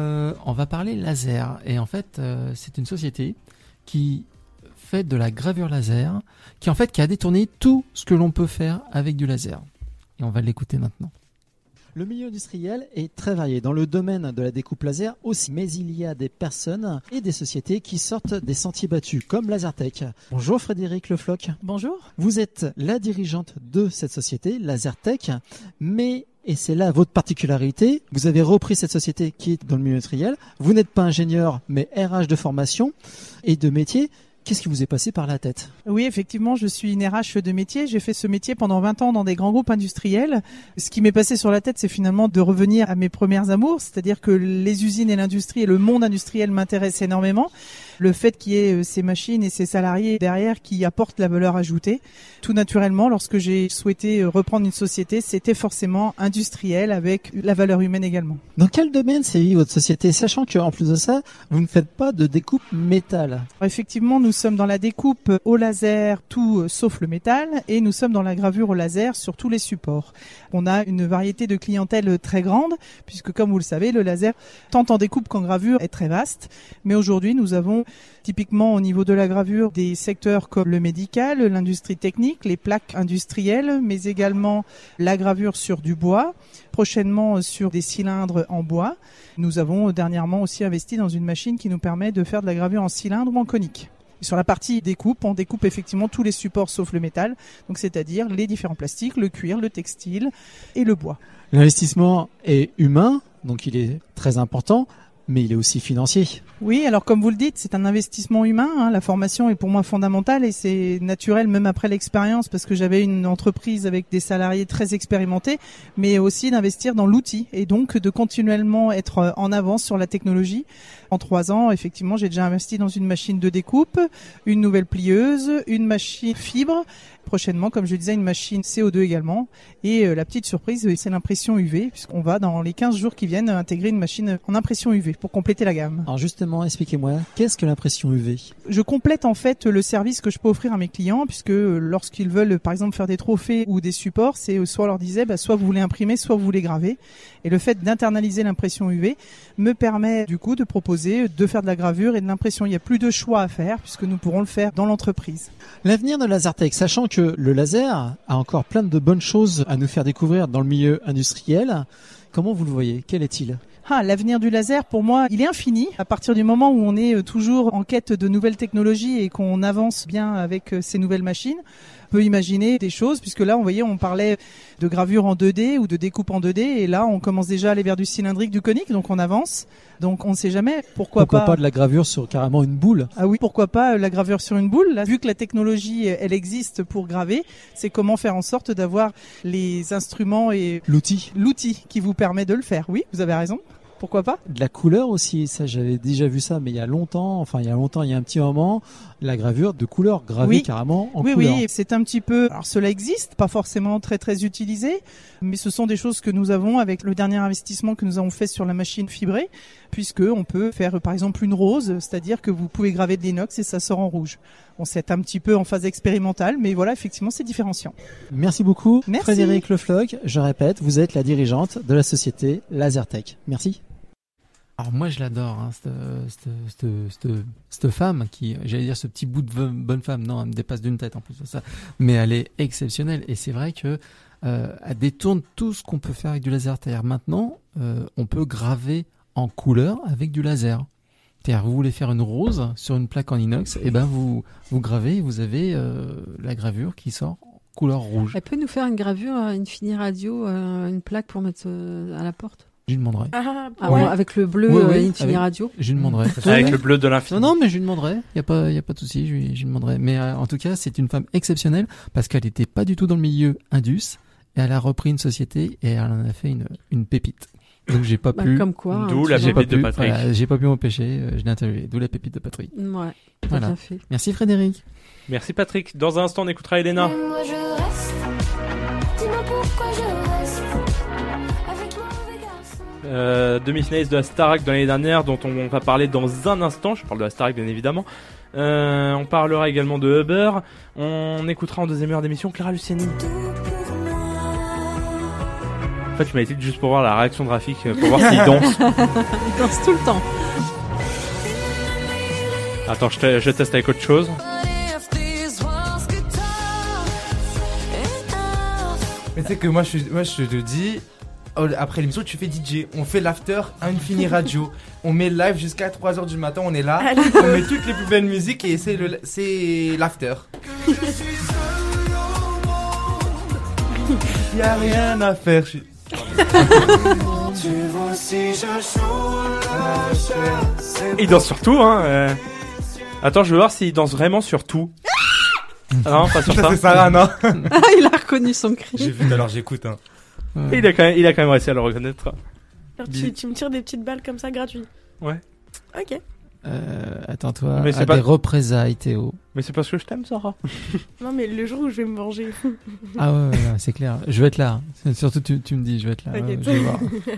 on va parler laser. Et en fait, c'est une société qui fait de la gravure laser, qui a détourné tout ce que l'on peut faire avec du laser. Et on va l'écouter maintenant. Le milieu industriel est très varié. Dans le domaine de la découpe laser aussi, mais il y a des personnes et des sociétés qui sortent des sentiers battus, comme Lasertech. Bonjour Frédéric Le Floch. Bonjour. Vous êtes la dirigeante de cette société, Lasertech, mais, et c'est là votre particularité, vous avez repris cette société qui est dans le milieu industriel. Vous n'êtes pas ingénieur, mais RH de formation et de métier. Qu'est-ce qui vous est passé par la tête? Oui, effectivement, je suis une RH de métier. J'ai fait ce métier pendant 20 ans dans des grands groupes industriels. Ce qui m'est passé sur la tête, c'est finalement de revenir à mes premières amours, c'est-à-dire que les usines et l'industrie et le monde industriel m'intéressent énormément. Le fait qu'il y ait ces machines et ces salariés derrière qui apportent la valeur ajoutée. Tout naturellement, lorsque j'ai souhaité reprendre une société, c'était forcément industriel avec la valeur humaine également. Dans quel domaine sévit votre société, sachant qu'en plus de ça, vous ne faites pas de découpe métal? Effectivement, nous sommes dans la découpe au laser, tout sauf le métal, et nous sommes dans la gravure au laser sur tous les supports. On a une variété de clientèle très grande, puisque comme vous le savez, le laser, tant en découpe qu'en gravure, est très vaste. Mais aujourd'hui, nous avons typiquement au niveau de la gravure des secteurs comme le médical, l'industrie technique, les plaques industrielles, mais également la gravure sur du bois, prochainement sur des cylindres en bois. Nous avons dernièrement aussi investi dans une machine qui nous permet de faire de la gravure en cylindre ou en conique. Sur la partie découpe, on découpe effectivement tous les supports sauf le métal, donc c'est-à-dire les différents plastiques, le cuir, le textile et le bois. L'investissement est humain, donc il est très important, mais il est aussi financier. Oui, alors comme vous le dites, c'est un investissement humain. La formation est pour moi fondamentale et c'est naturel même après l'expérience parce que j'avais une entreprise avec des salariés très expérimentés, mais aussi d'investir dans l'outil et donc de continuellement être en avance sur la technologie. En 3 ans, effectivement, j'ai déjà investi dans une machine de découpe, une nouvelle plieuse, une machine fibre. Prochainement, comme je disais, une machine CO2 également. Et la petite surprise, c'est l'impression UV, puisqu'on va, dans les 15 jours qui viennent, intégrer une machine en impression UV pour compléter la gamme. Alors justement, expliquez-moi, qu'est-ce que l'impression UV? Je complète en fait le service que je peux offrir à mes clients, puisque lorsqu'ils veulent, par exemple, faire des trophées ou des supports, c'est soit on leur disait, soit vous voulez imprimer, soit vous voulez graver. Et le fait d'internaliser l'impression UV me permet du coup de proposer de faire de la gravure et de l'impression. Il n'y a plus de choix à faire, puisque nous pourrons le faire dans l'entreprise. L'avenir de Lasertech, sachant que le laser a encore plein de bonnes choses à nous faire découvrir dans le milieu industriel, comment vous le voyez? Quel est-il? L'avenir du laser, pour moi, il est infini. À partir du moment où on est toujours en quête de nouvelles technologies et qu'on avance bien avec ces nouvelles machines, on peut imaginer des choses, puisque là, on parlait de gravure en 2D ou de découpe en 2D, et là, on commence déjà à aller vers du cylindrique, du conique, donc on avance. Donc on ne sait jamais, pourquoi pas de la gravure sur carrément une boule? Ah oui, pourquoi pas la gravure sur une boule? Là, vu que la technologie, elle existe pour graver, c'est comment faire en sorte d'avoir les instruments et l'outil qui vous permet de le faire. Oui, vous avez raison. pourquoi pas. De la couleur aussi, ça j'avais déjà vu ça, mais il y a longtemps, il y a un petit moment, la gravure de couleur gravée Oui. carrément en Oui, couleur. oui, c'est un petit peu. Alors cela existe, pas forcément très très utilisé, mais ce sont des choses que nous avons avec le dernier investissement que nous avons fait sur la machine fibrée, puisque on peut faire par exemple une rose, c'est-à-dire que vous pouvez graver de l'inox et ça sort en rouge. On c'est un petit peu en phase expérimentale, mais voilà, effectivement, c'est différenciant. Merci beaucoup, Merci. Frédéric Lefloc. Je répète, vous êtes la dirigeante de la société Lasertech. Merci. Alors moi je l'adore, hein, cette femme qui, j'allais dire ce petit bout de bonne femme, non, elle me dépasse d'une tête en plus de ça, mais elle est exceptionnelle et c'est vrai que elle détourne tout ce qu'on peut faire avec du laser. C'est-à-dire maintenant, on peut graver en couleur avec du laser. C'est-à-dire vous voulez faire une rose sur une plaque en inox, et ben vous gravez et vous avez la gravure qui sort couleur rouge. Elle peut nous faire une gravure Infini Radio, une plaque pour mettre à la porte. Je lui demanderai. Ouais. Avec le bleu Infini Radio. Je lui demanderai. Avec le bleu de l'infini. Non, mais je lui demanderai. Y a pas de souci. Je lui demanderai. Mais en tout cas, c'est une femme exceptionnelle parce qu'elle était pas du tout dans le milieu indus et elle a repris une société et elle en a fait une pépite. Donc j'ai pas pu. Comme quoi. D'où la pépite de Patrick. Voilà, j'ai pas pu m'empêcher. Je l'ai interviewé. D'où la pépite de Patrick. Ouais. Voilà. Tout à fait. Merci Frédéric. Merci Patrick. Dans un instant, on écoutera Elena. Mais moi je reste. Dis-moi pourquoi je reste. Avec moi, mauvais garçon. Demi-finaliste de la Starac de l'année dernière, dont on va parler dans un instant. Je parle de la Starac bien évidemment. On parlera également de Uber. On écoutera en deuxième heure d'émission Clara Luciani. En fait, je m'avais dit juste pour voir la réaction de Rafik, pour voir s'il danse. Il danse tout le temps. Attends, je teste avec autre chose. Mais tu sais que moi je te dis, après l'émission tu fais DJ, on fait l'after à Infini Radio, on met live jusqu'à 3h du matin, on est là, on met toutes les plus belles musiques et c'est l'after. Y'a rien à faire. Il danse sur tout, hein. Attends, je veux voir s'il danse vraiment sur tout. Ah non, pas sur ça. C'est Sarah, non. Il a reconnu son cri. J'ai vu, alors j'écoute. Hein. Et il a quand même réussi à le reconnaître. Alors, tu me tires des petites balles comme ça gratuit. Ouais. Ok. Attends-toi Mais c'est à pas- des représailles, Théo. Mais c'est parce que je t'aime, Sarah. Non, mais le jour où je vais me venger. Ah ouais, c'est clair. Je vais être là. Surtout, tu me dis, je vais être là. Ok. Je vais voir.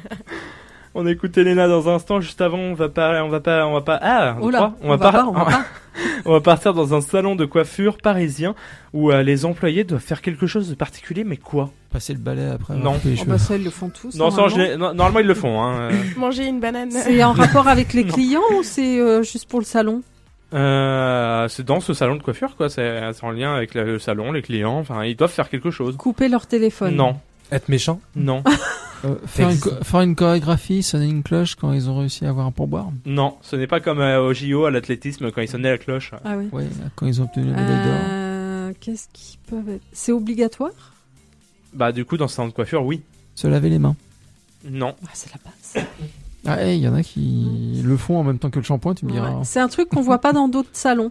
On écoute Elena dans un instant. Juste avant, on va pas. Ah, Oh là, on va pas. On va partir dans un salon de coiffure parisien où les employés doivent faire quelque chose de particulier. Mais quoi? Passer le balai après. Non. couper les Oh, cheveux. bah ça, ils le font tous. Non, ça, normalement. normalement ils le font. Hein. Manger une banane. C'est en rapport avec les clients ou c'est juste pour le salon? C'est dans ce salon de coiffure, quoi. C'est en lien avec le salon, les clients. Enfin, ils doivent faire quelque chose. Couper leur téléphone. Non, Être méchant. non, Faire une chorégraphie, sonner une cloche quand ils ont réussi à avoir un pourboire. non. Ce n'est pas comme au JO à l'athlétisme quand ils sonnaient la cloche. Ah oui. Ouais, quand ils ont obtenu la médaille d'or. Qu'est-ce qui peut être... C'est obligatoire? Bah du coup, dans ce salon de coiffure, oui. Se laver les mains. Non. Ah, c'est la base. Ah, il y en a qui le font en même temps que le shampoing, tu me diras. Ouais. C'est un truc qu'on voit pas dans d'autres salons.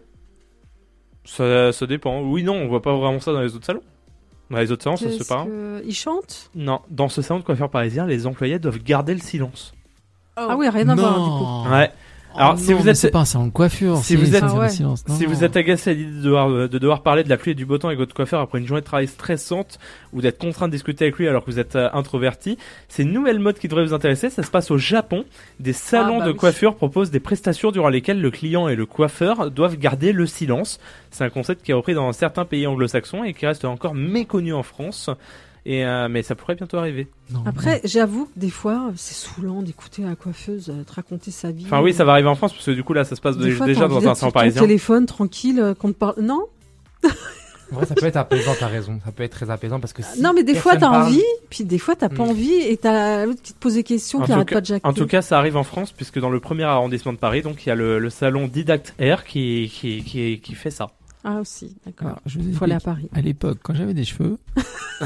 Ça dépend. Oui, non, on voit pas vraiment ça dans les autres salons. Dans les autres salons, ça se Qu'est-ce parle. Ils chantent? Non, dans ce salon de coiffure parisien, les employés doivent garder le silence. Ah oui, rien à voir du coup. Ouais. Alors, Oh si non, vous mais êtes, c'est pas un salon de coiffure. si vous êtes- Ah ouais. silence. si vous êtes agacé à l'idée de devoir parler de la pluie et du beau temps avec votre coiffeur après une journée de travail stressante ou d'être contraint de discuter avec lui alors que vous êtes introverti, c'est une nouvelle mode qui devrait vous intéresser. Ça se passe au Japon. Des salons bah de oui. coiffure proposent des prestations durant lesquelles le client et le coiffeur doivent garder le silence. C'est un concept qui est repris dans certains pays anglo-saxons et qui reste encore méconnu en France. Et mais ça pourrait bientôt arriver. Non, Après, j'avoue, des fois, c'est saoulant d'écouter la coiffeuse te raconter sa vie. Enfin oui, ça va arriver en France parce que du coup là, ça se passe Des fois, déjà t'as envie dans d'être un sur salon ton parisien. téléphone, tranquille, qu'on te parle. Non? Ouais, ça peut être apaisant, t'as raison. Ça peut être très apaisant parce que si Non, mais des fois, t'as personne parle- envie, puis des fois, t'as pas envie, et t'as l'autre qui te pose des questions, qui arrête pas de jacter. En tout cas, ça arrive en France puisque dans le premier arrondissement de Paris, donc il y a le salon Didact Air qui fait ça. Ah, aussi, d'accord. Alors, je vous Il faut aller à explique. Paris. À l'époque, quand j'avais des cheveux, Oh,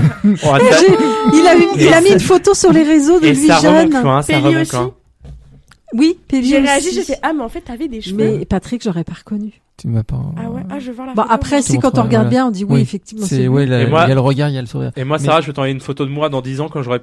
Il a mis une photo sur les réseaux de et lui ça jeune. remonte, quoi, hein, ça Péli remonte, aussi. quoi. Oui, Péli J'ai aussi. réagi, j'ai fait ah mais en fait t'avais des cheveux. Mais Patrick, j'aurais pas reconnu. tu m'as pas. Ah ouais, ah je veux voir la Bon, photo. après, Je te si, quand on montrerai, regarde voilà. bien, on dit oui, effectivement, c'est C'est lui. ouais, Et moi- il y a le regard, il y a le sourire. Et moi, Mais- Sarah, je vais t'envoyer une photo de moi dans 10 ans quand j'aurai